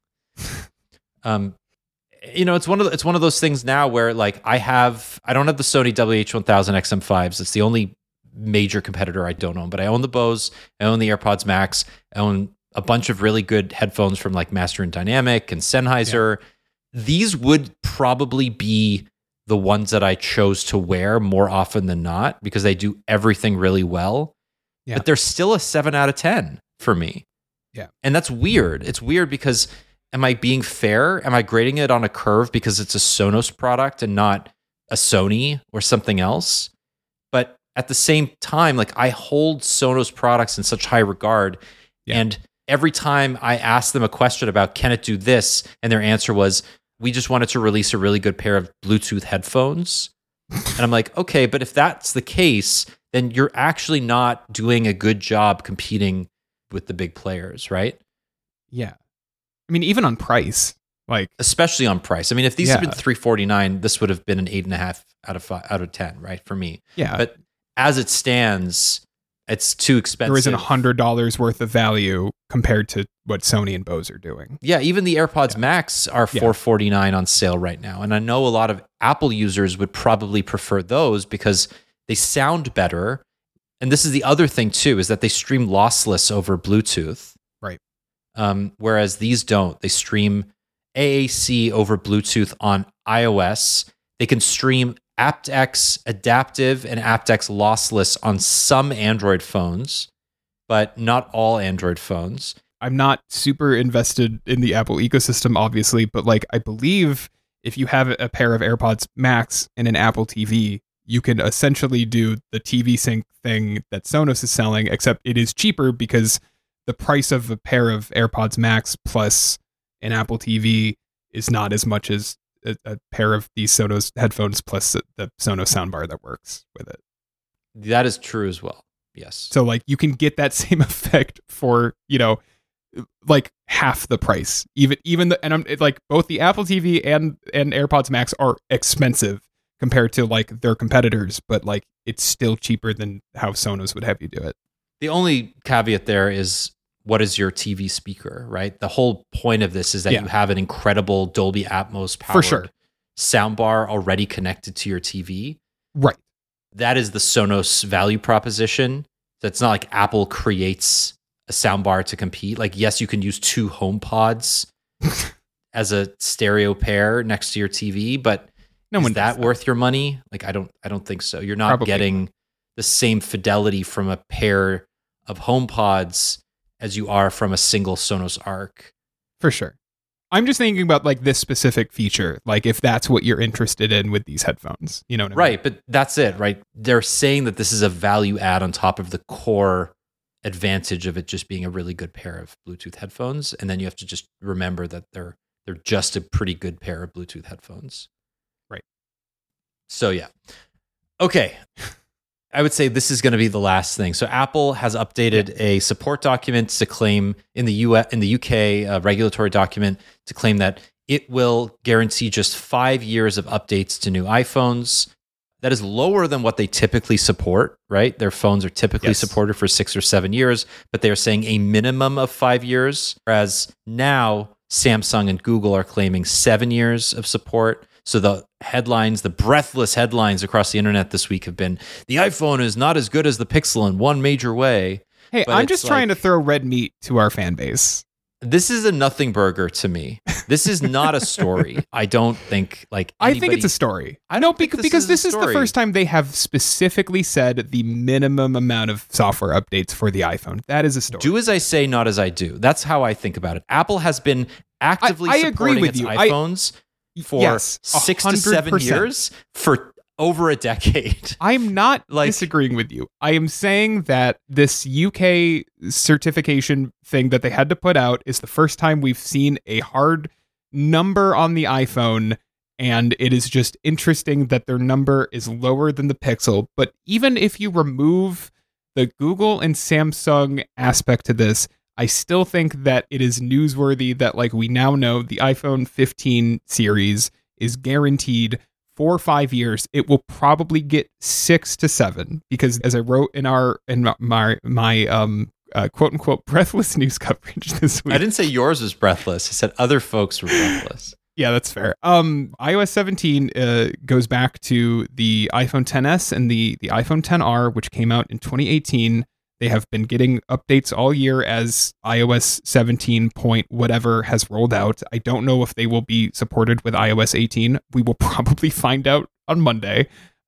It's one of those things now where like I don't have the Sony WH-1000 XM5s. It's the only major competitor I don't own, but I own the Bose, I own the AirPods Max, I own a bunch of really good headphones from like Master and Dynamic and Sennheiser. Yeah. These would probably be the ones that I chose to wear more often than not because they do everything really well. Yeah. But they're still a 7 out of 10 for me. Yeah. And that's weird. It's weird because am I being fair? Am I grading it on a curve because it's a Sonos product and not a Sony or something else? But at the same time, like I hold Sonos products in such high regard. Yeah. And every time I ask them a question about can it do this? And their answer was, we just wanted to release a really good pair of Bluetooth headphones. And I'm like, okay, but if that's the case, then you're actually not doing a good job competing with the big players, right? Yeah. I mean, even on price, like especially on price. I mean, if these had been $349, this would have been an 8.5 out of 10, right? For me. Yeah. But as it stands, it's too expensive. There isn't $100 worth of value compared to what Sony and Bose are doing. Yeah, even the AirPods Max are $449 on sale right now. And I know a lot of Apple users would probably prefer those because they sound better. And this is the other thing too, is that they stream lossless over Bluetooth. Right. Whereas these don't. They stream AAC over Bluetooth on iOS. They can stream aptX adaptive and aptX lossless on some Android phones, but not all Android phones. I'm not super invested in the Apple ecosystem, obviously, but like I believe if you have a pair of AirPods Max and an Apple TV, you can essentially do the TV sync thing that Sonos is selling, except it is cheaper because the price of a pair of AirPods Max plus an Apple TV is not as much as a pair of these Sonos headphones plus the Sonos soundbar that works with it. That is true as well. Yes. So like you can get that same effect for, like half the price. Like both the Apple TV and AirPods Max are expensive compared to like their competitors, but like it's still cheaper than how Sonos would have you do it. The only caveat there is what is your TV speaker, right? The whole point of this is that you have an incredible Dolby Atmos powered soundbar already connected to your TV. Right. That is the Sonos value proposition. So it's not like Apple creates a soundbar to compete. Like, yes, you can use 2 HomePods as a stereo pair next to your TV, but is that worth your money? Like, I don't think so. You're not getting the same fidelity from a pair of HomePods as you are from a single Sonos Arc. For sure. I'm just thinking about like this specific feature, like if that's what you're interested in with these headphones, you know what I mean? Right, but that's it, right? They're saying that this is a value add on top of the core advantage of it just being a really good pair of Bluetooth headphones, and then you have to just remember that they're just a pretty good pair of Bluetooth headphones. Right. So yeah. Okay. I would say this is going to be the last thing. So Apple has updated a support document to claim in the UK, a regulatory document to claim that it will guarantee just 5 years of updates to new iPhones. That is lower than what they typically support, right? Their phones are typically supported for 6 or 7 years, but they are saying a minimum of 5 years, whereas now Samsung and Google are claiming 7 years of support. So the headlines, the breathless headlines across the internet this week have been, the iPhone is not as good as the Pixel in one major way. Hey, I'm just trying to throw red meat to our fan base. This is a nothing burger to me. This is not a story. I don't think I think it's a story. I know because this is the first time they have specifically said the minimum amount of software updates for the iPhone. That is a story. Do as I say, not as I do. That's how I think about it. Apple has been actively supporting its iPhones for 6 to 7 years for over a decade. I'm not disagreeing with you. I am saying that this UK certification thing that they had to put out is the first time we've seen a hard number on the iPhone, and it is just interesting that their number is lower than the Pixel. But even if you remove the Google and Samsung aspect to this, I still think that it is newsworthy that we now know the iPhone 15 series is guaranteed 4 or 5 years. It will probably get 6 to 7 because, as I wrote in my quote unquote breathless news coverage this week, I didn't say yours was breathless. I said other folks were breathless. Yeah, that's fair. iOS 17 goes back to the iPhone XS and the iPhone XR, which came out in 2018. They have been getting updates all year as iOS 17 point whatever has rolled out. I don't know if they will be supported with iOS 18. We will probably find out on Monday.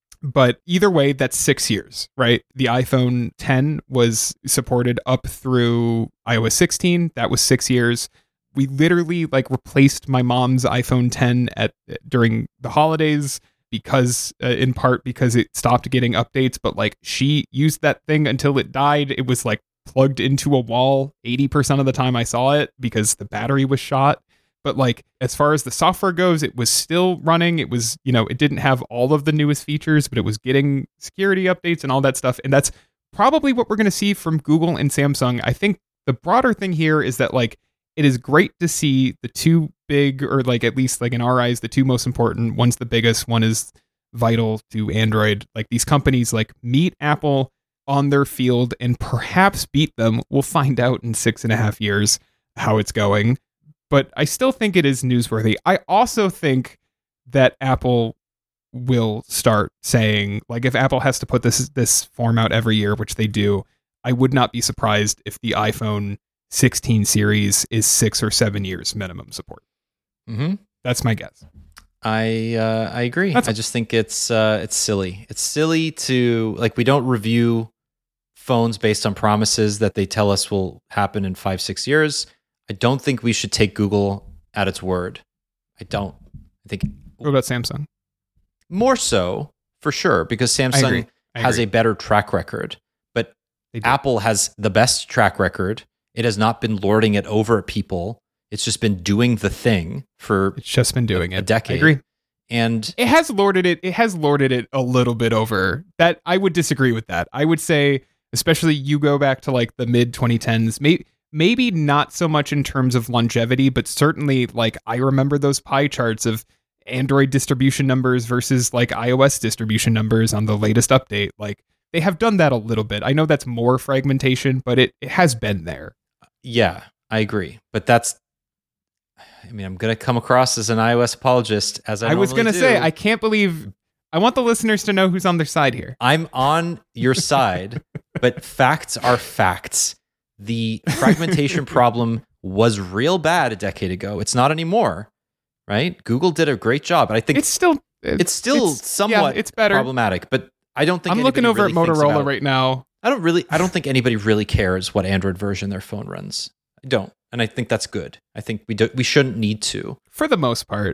But either way, that's 6 years, right? The iPhone 10 was supported up through iOS 16. That was 6 years. We literally replaced my mom's iPhone 10 during the holidays, because in part because it stopped getting updates, but she used that thing until it died. It was plugged into a wall 80% of the time I saw it because the battery was shot. But as far as the software goes, it was still running. It was, it didn't have all of the newest features, but it was getting security updates and all that stuff. And that's probably what we're going to see from Google and Samsung. I think the broader thing here is that it is great to see the two big, or at least in our eyes, the two most important. One's the biggest, one is vital to Android. These companies meet Apple on their field and perhaps beat them. We'll find out in 6.5 years how it's going. But I still think it is newsworthy. I also think that Apple will start saying, if Apple has to put this form out every year, which they do, I would not be surprised if the iPhone 16 series is 6 or 7 years minimum support. Mm-hmm. That's my guess. I agree. I just think it's silly. It's silly to we don't review phones based on promises that they tell us will happen in 5-6 years. I don't think we should take Google at its word. I don't. I think. What about Samsung? More so, for sure, because Samsung has a better track record, but Apple has the best track record. It has not been lording it over at people. It's just been doing the thing for a decade. I agree. And it has lorded it a little bit over. That I would disagree with that. I would say, especially you go back to the mid 2010s, maybe not so much in terms of longevity, but certainly I remember those pie charts of Android distribution numbers versus iOS distribution numbers on the latest update. They have done that a little bit. I know that's more fragmentation, but it has been there. Yeah, I agree. But I'm going to come across as an iOS apologist, as I was going to say, I can't believe, I want the listeners to know who's on their side here. I'm on your side, but facts are facts. The fragmentation problem was real bad a decade ago. It's not anymore, right? Google did a great job, but I think it's still somewhat it's better. Problematic, but I don't think I'm looking over at Motorola right now. I don't think anybody really cares what Android version their phone runs. I don't. And I think that's good. I think we shouldn't need to. For the most part.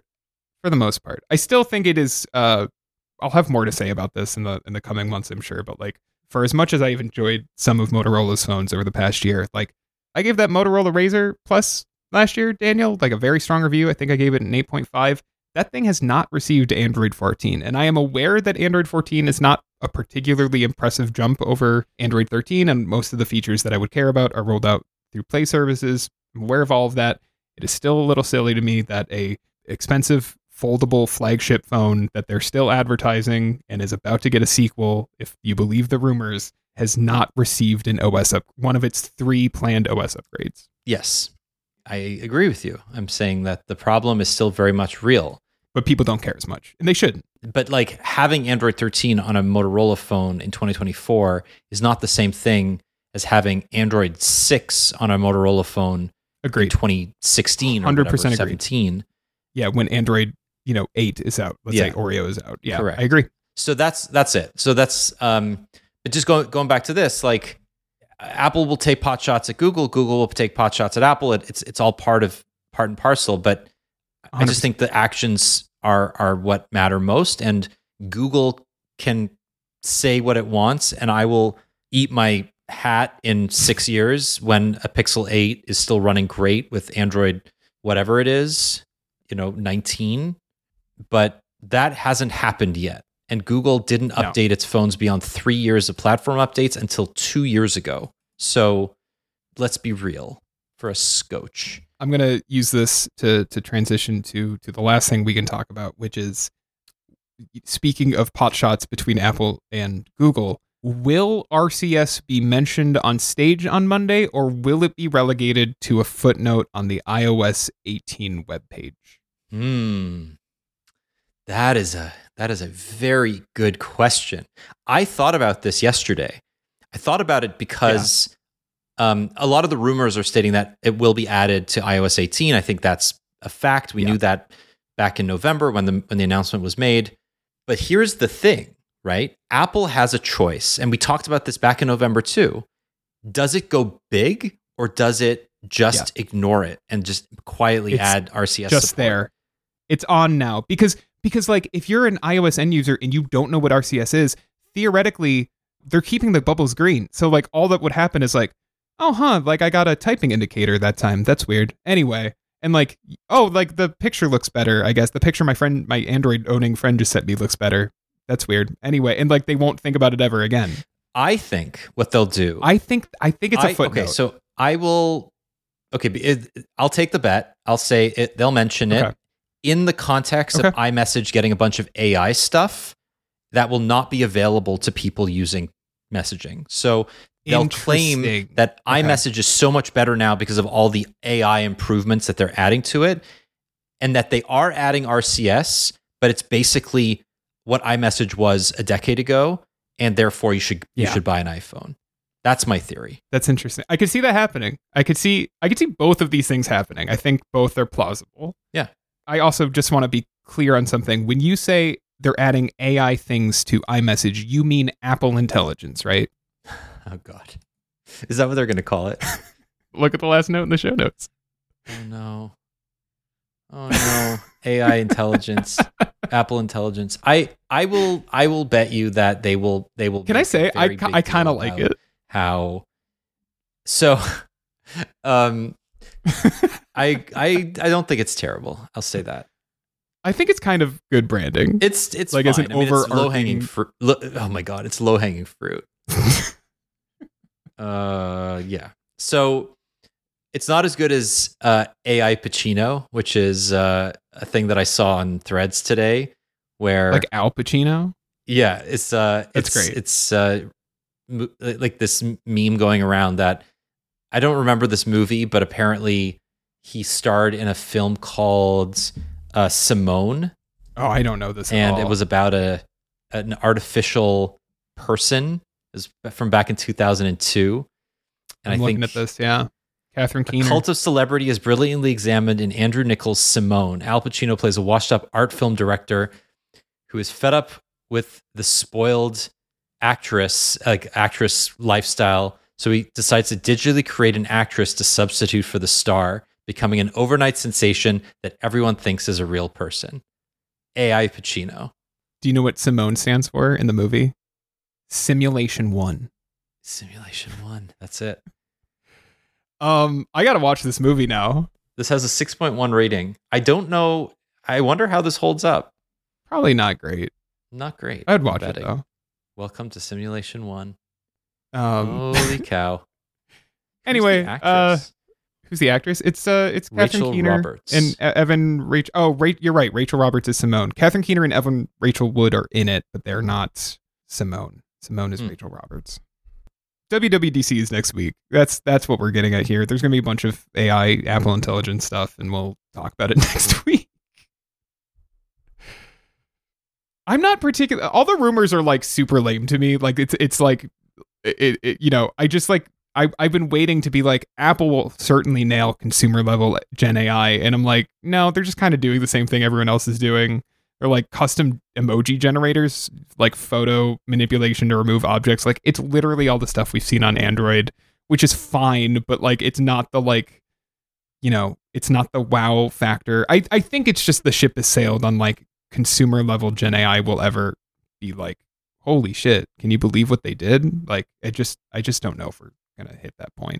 I still think it is I'll have more to say about this in the coming months, I'm sure, but for as much as I've enjoyed some of Motorola's phones over the past year, I gave that Motorola Razr Plus last year, Daniel, a very strong review. I think I gave it an 8.5. that thing has not received Android 14. And I am aware that Android 14 is not a particularly impressive jump over Android 13, and most of the features that I would care about are rolled out through Play services. I'm aware of all of that. It is still a little silly to me that a expensive foldable flagship phone that they're still advertising and is about to get a sequel, if you believe the rumors, has not received an one of its 3 planned OS upgrades. Yes, I agree with you. I'm saying that the problem is still very much real. But people don't care as much, and they shouldn't. But like having Android 13 on a Motorola phone in 2024 is not the same thing as having Android 6 on a Motorola phone Agreed. in 2016 or 100% 17. Yeah, when Android 8 is out. Let's say Oreo is out. Yeah, correct. I agree. So that's it. So that's but just going back to this, like Apple will take pot shots at Google. Google will take pot shots at Apple. It's all part and parcel. But 100%. I just think the actions are what matter most. And Google can say what it wants, and I will eat my hat in 6 years when a Pixel 8 is still running great with Android, whatever it is, 19. But that hasn't happened yet. And Google didn't update its phones beyond 3 years of platform updates until 2 years ago. So let's be real for a scotch. I'm going to use this to transition to the last thing we can talk about, which is, speaking of pot shots between Apple and Google, will RCS be mentioned on stage on Monday, or will it be relegated to a footnote on the iOS 18 webpage? That is a very good question. I thought about this yesterday. I thought about it because a lot of the rumors are stating that it will be added to iOS 18. I think that's a fact. We knew that back in November when the announcement was made. But here's the thing, right? Apple has a choice, and we talked about this back in November too. Does it go big, or does it just ignore it and just quietly add RCS just support? There. It's on now because like if you're an iOS end user and you don't know what RCS is, theoretically they're keeping the bubbles green. So like all that would happen is like, like I got a typing indicator that time. That's weird. Anyway, and like, like the picture looks better. I guess the picture my Android owning friend just sent me looks better. That's weird. Anyway, and like they won't think about it ever again. I think what they'll do. I think it's a footnote. Okay, so I will. Okay, I'll take the bet. I'll say it. They'll mention it in the context of iMessage getting a bunch of AI stuff that will not be available to people using messaging. So they'll claim that iMessage is so much better now because of all the AI improvements that they're adding to it, and that they are adding RCS, but it's basically what iMessage was a decade ago, and therefore you should buy an iPhone. That's my theory. That's interesting. I could see that happening. I could see both of these things happening. I think both are plausible. Yeah. I also just want to be clear on something. When you say they're adding AI things to iMessage, you mean Apple Intelligence, right? Oh, God. Is that what they're going to call it? Look at the last note in the show notes. Oh, no. AI Intelligence, Apple Intelligence. I will bet you that they will. Can I say I kind of like it? How? So, I don't think it's terrible. I'll say that. I think it's kind of good branding. It's like fine. as an overarching low hanging fruit. Oh my God, it's low hanging fruit. Yeah. So it's not as good as AI Pacino, which is a thing that I saw on Threads today, where like Al Pacino. Yeah, it's great. It's like this meme going around that I don't remember this movie, but apparently he starred in a film called Simone. Oh, I don't know this. And it was about an artificial person. It was from back in 2002. And I'm looking at this. Yeah, Catherine Keener. The cult of celebrity is brilliantly examined in Andrew Nichols' Simone. Al Pacino plays a washed-up art film director who is fed up with the spoiled actress lifestyle. So he decides to digitally create an actress to substitute for the star, becoming an overnight sensation that everyone thinks is a real person. AI Pacino. Do you know what Simone stands for in the movie? Simulation 1. Simulation 1. That's it. I got to watch this movie now. This has a 6.1 rating. I don't know I wonder how this holds up. Probably not great. Not great. I'd watch it though. Welcome to Simulation 1. Holy cow. Anyway, who's the actress? It's Catherine Rachel Keener Roberts and Evan Rachel. Oh, you're right. Rachel Roberts is Simone. Catherine Keener and Evan Rachel Wood are in it, but they're not Simone. Simone is Rachel Roberts. WWDC is next week. That's what we're getting at here. There's going to be a bunch of AI, Apple Intelligence stuff, and we'll talk about it next week. I'm not particular. All the rumors are like super lame to me. Like it's like it you know, I just like I've been waiting to be like, Apple will certainly nail consumer level Gen AI, and I'm like, no, they're just kind of doing the same thing everyone else is doing. They're like custom emoji generators, like photo manipulation to remove objects. Like it's literally all the stuff we've seen on Android, which is fine, but like it's not the like, you know, it's not the wow factor. I think it's just the ship has sailed on like consumer level Gen AI will ever be like, holy shit, can you believe what they did? Like I just don't know if we're gonna hit that point.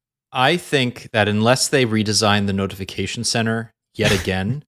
I think that unless they redesign the notification center yet again,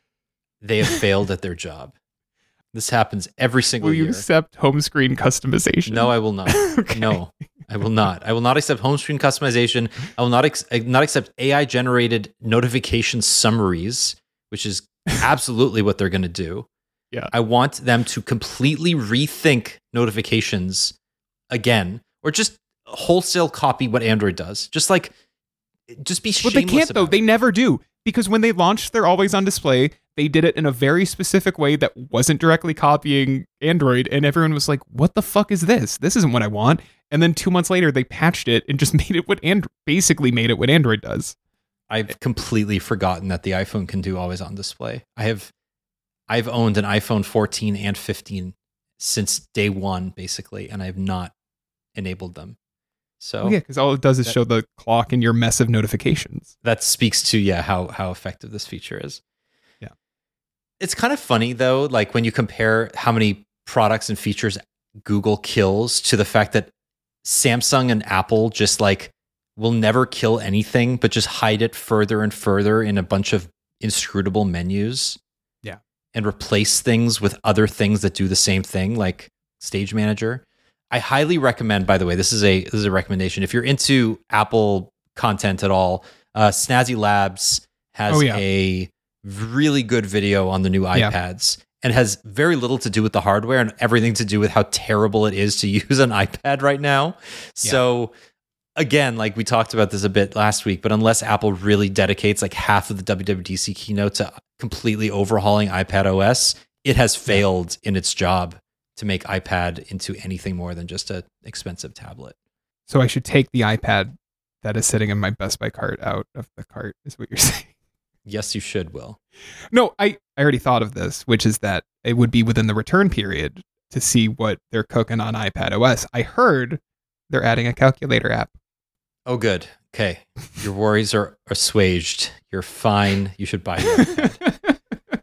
they have failed at their job. This happens every single year. Will you accept home screen customization? No, I will not. Okay. No, I will not. I will not accept home screen customization. I will not accept AI generated notification summaries, which is absolutely what they're going to do. Yeah. I want them to completely rethink notifications again, or just wholesale copy what Android does. Just be shameless. But they can't though. They never do. Because when they launched their Always On Display, they did it in a very specific way that wasn't directly copying Android, and everyone was like, what the fuck is this? This isn't what I want. And then 2 months later, they patched it and just made it what basically made it what Android does. I've completely forgotten that the iPhone can do Always On Display. I've owned an iPhone 14 and 15 since day one, basically, and I have not enabled them. So yeah, because all it does is show the clock in your mess of notifications. That speaks to how effective this feature is. Yeah, it's kind of funny though, like when you compare how many products and features Google kills to the fact that Samsung and Apple just like will never kill anything, but just hide it further and further in a bunch of inscrutable menus. Yeah, and replace things with other things that do the same thing, like Stage Manager. I highly recommend, by the way, this is a recommendation. If you're into Apple content at all, Snazzy Labs has a really good video on the new iPads and has very little to do with the hardware and everything to do with how terrible it is to use an iPad right now. So again, like we talked about this a bit last week, but unless Apple really dedicates like half of the WWDC keynote to completely overhauling iPad OS, it has failed in its job to make iPad into anything more than just an expensive tablet. So I should take the iPad that is sitting in my Best Buy cart out of the cart, is what you're saying? Yes, you should, Will. No, I already thought of this, which is that it would be within the return period to see what they're cooking on iPad OS. I heard they're adding a calculator app. Oh, good. Okay. Your worries are assuaged. You're fine. You should buy your iPad.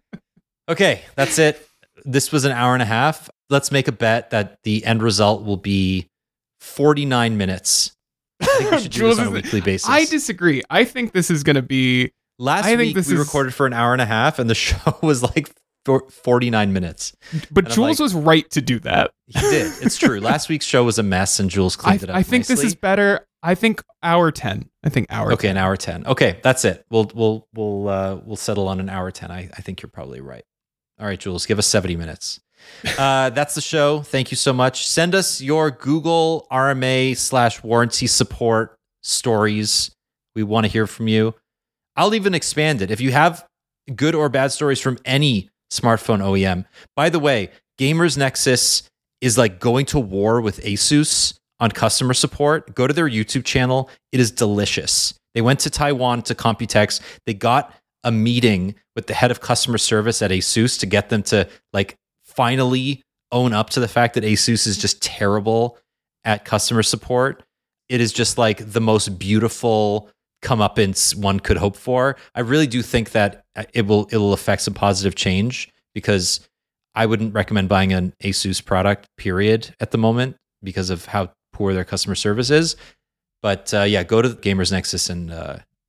Okay, that's it. This was an hour and a half. Let's make a bet that the end result will be 49 minutes. I think we should do this on a weekly basis. I disagree. I think this is going to be... Last week we recorded for an hour and a half and the show was like 49 minutes. But Jules was right to do that. He did. It's true. Last week's show was a mess and Jules cleaned it up I think nicely. This is better. I think hour 10. Okay, 10. An hour 10. Okay, that's it. We'll settle on an hour 10. I think you're probably right. All right, Jules, give us 70 minutes. That's the show. Thank you so much. Send us your Google RMA/warranty support stories. We want to hear from you. I'll even expand it. If you have good or bad stories from any smartphone OEM. By the way, Gamers Nexus is like going to war with Asus on customer support. Go to their YouTube channel. It is delicious. They went to Taiwan to Computex. They got a meeting with the head of customer service at Asus to get them to like finally own up to the fact that Asus is just terrible at customer support. It is just like the most beautiful comeuppance one could hope for. I really do think that it'll affect some positive change because I wouldn't recommend buying an Asus product, period, at the moment because of how poor their customer service is. But yeah, go to Gamers Nexus and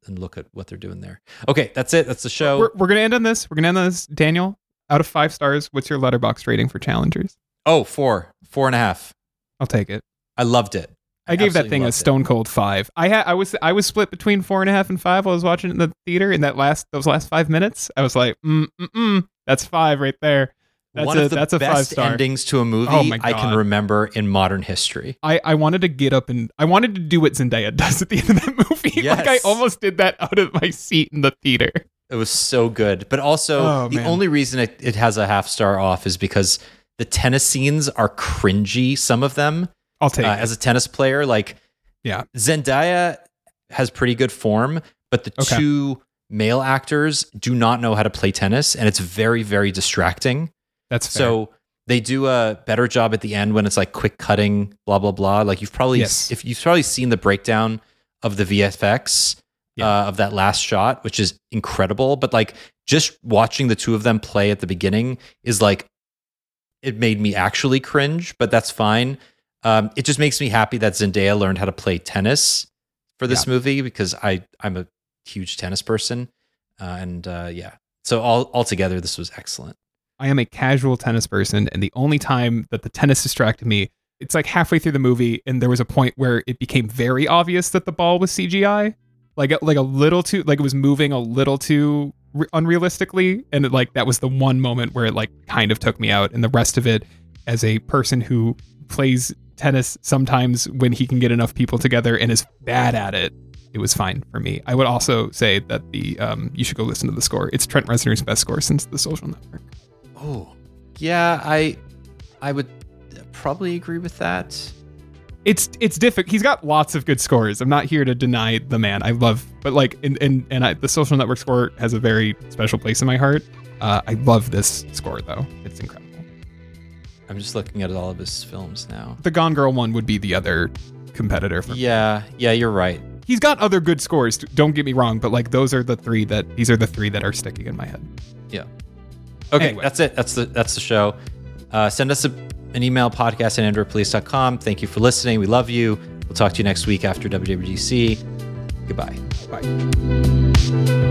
look at what they're doing there. Okay, that's it. That's the show. We're gonna end on this. Daniel, out of 5 stars, what's your Letterboxd rating for Challengers? Oh, 4.5. I'll take it. I loved it. I gave that thing a stone cold 5. I was split between 4.5 and 5 while I was watching it in the theater. In those last 5 minutes, I was like, that's 5 right there. That's a best 5-star endings to a movie I can remember in modern history. I wanted to get up and I wanted to do what Zendaya does at the end of that movie. Yes. Like I almost did that out of my seat in the theater. It was so good. But also, the only reason it has a half star off is because the tennis scenes are cringy, some of them. I'll take it. As a tennis player, Zendaya has pretty good form, but the two male actors do not know how to play tennis, and it's very, very distracting. That's fair. So they do a better job at the end when it's like quick cutting, blah, blah, blah. Like you've probably seen the breakdown of the VFX of that last shot, which is incredible. But like just watching the two of them play at the beginning is like, it made me actually cringe, but that's fine. It just makes me happy that Zendaya learned how to play tennis for this movie because I'm a huge tennis person. So altogether, this was excellent. I am a casual tennis person, and the only time that the tennis distracted me, it's like halfway through the movie, and there was a point where it became very obvious that the ball was CGI, like a little too, like it was moving a little too unrealistically, and that was the one moment where it like kind of took me out. And the rest of it, as a person who plays tennis sometimes when he can get enough people together and is bad at it, it was fine for me. I would also say that you should go listen to the score. It's Trent Reznor's best score since The Social Network. Oh, yeah, I would probably agree with that. It's difficult. He's got lots of good scores. I'm not here to deny the man. I love, but The Social Network score has a very special place in my heart. I love this score though. It's incredible. I'm just looking at all of his films now. The Gone Girl one would be the other competitor for me. Yeah, you're right. He's got other good scores. Don't get me wrong, but these are the three that are sticking in my head. Yeah. Okay, anyway. That's it. That's the show. Send us an email, podcast@androidpolice.com. Thank you for listening. We love you. We'll talk to you next week after WWDC. Goodbye. Bye.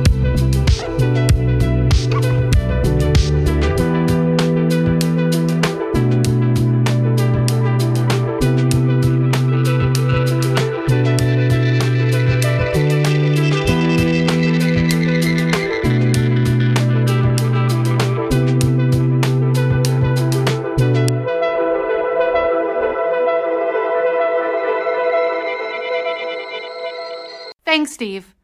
Thanks, Steve.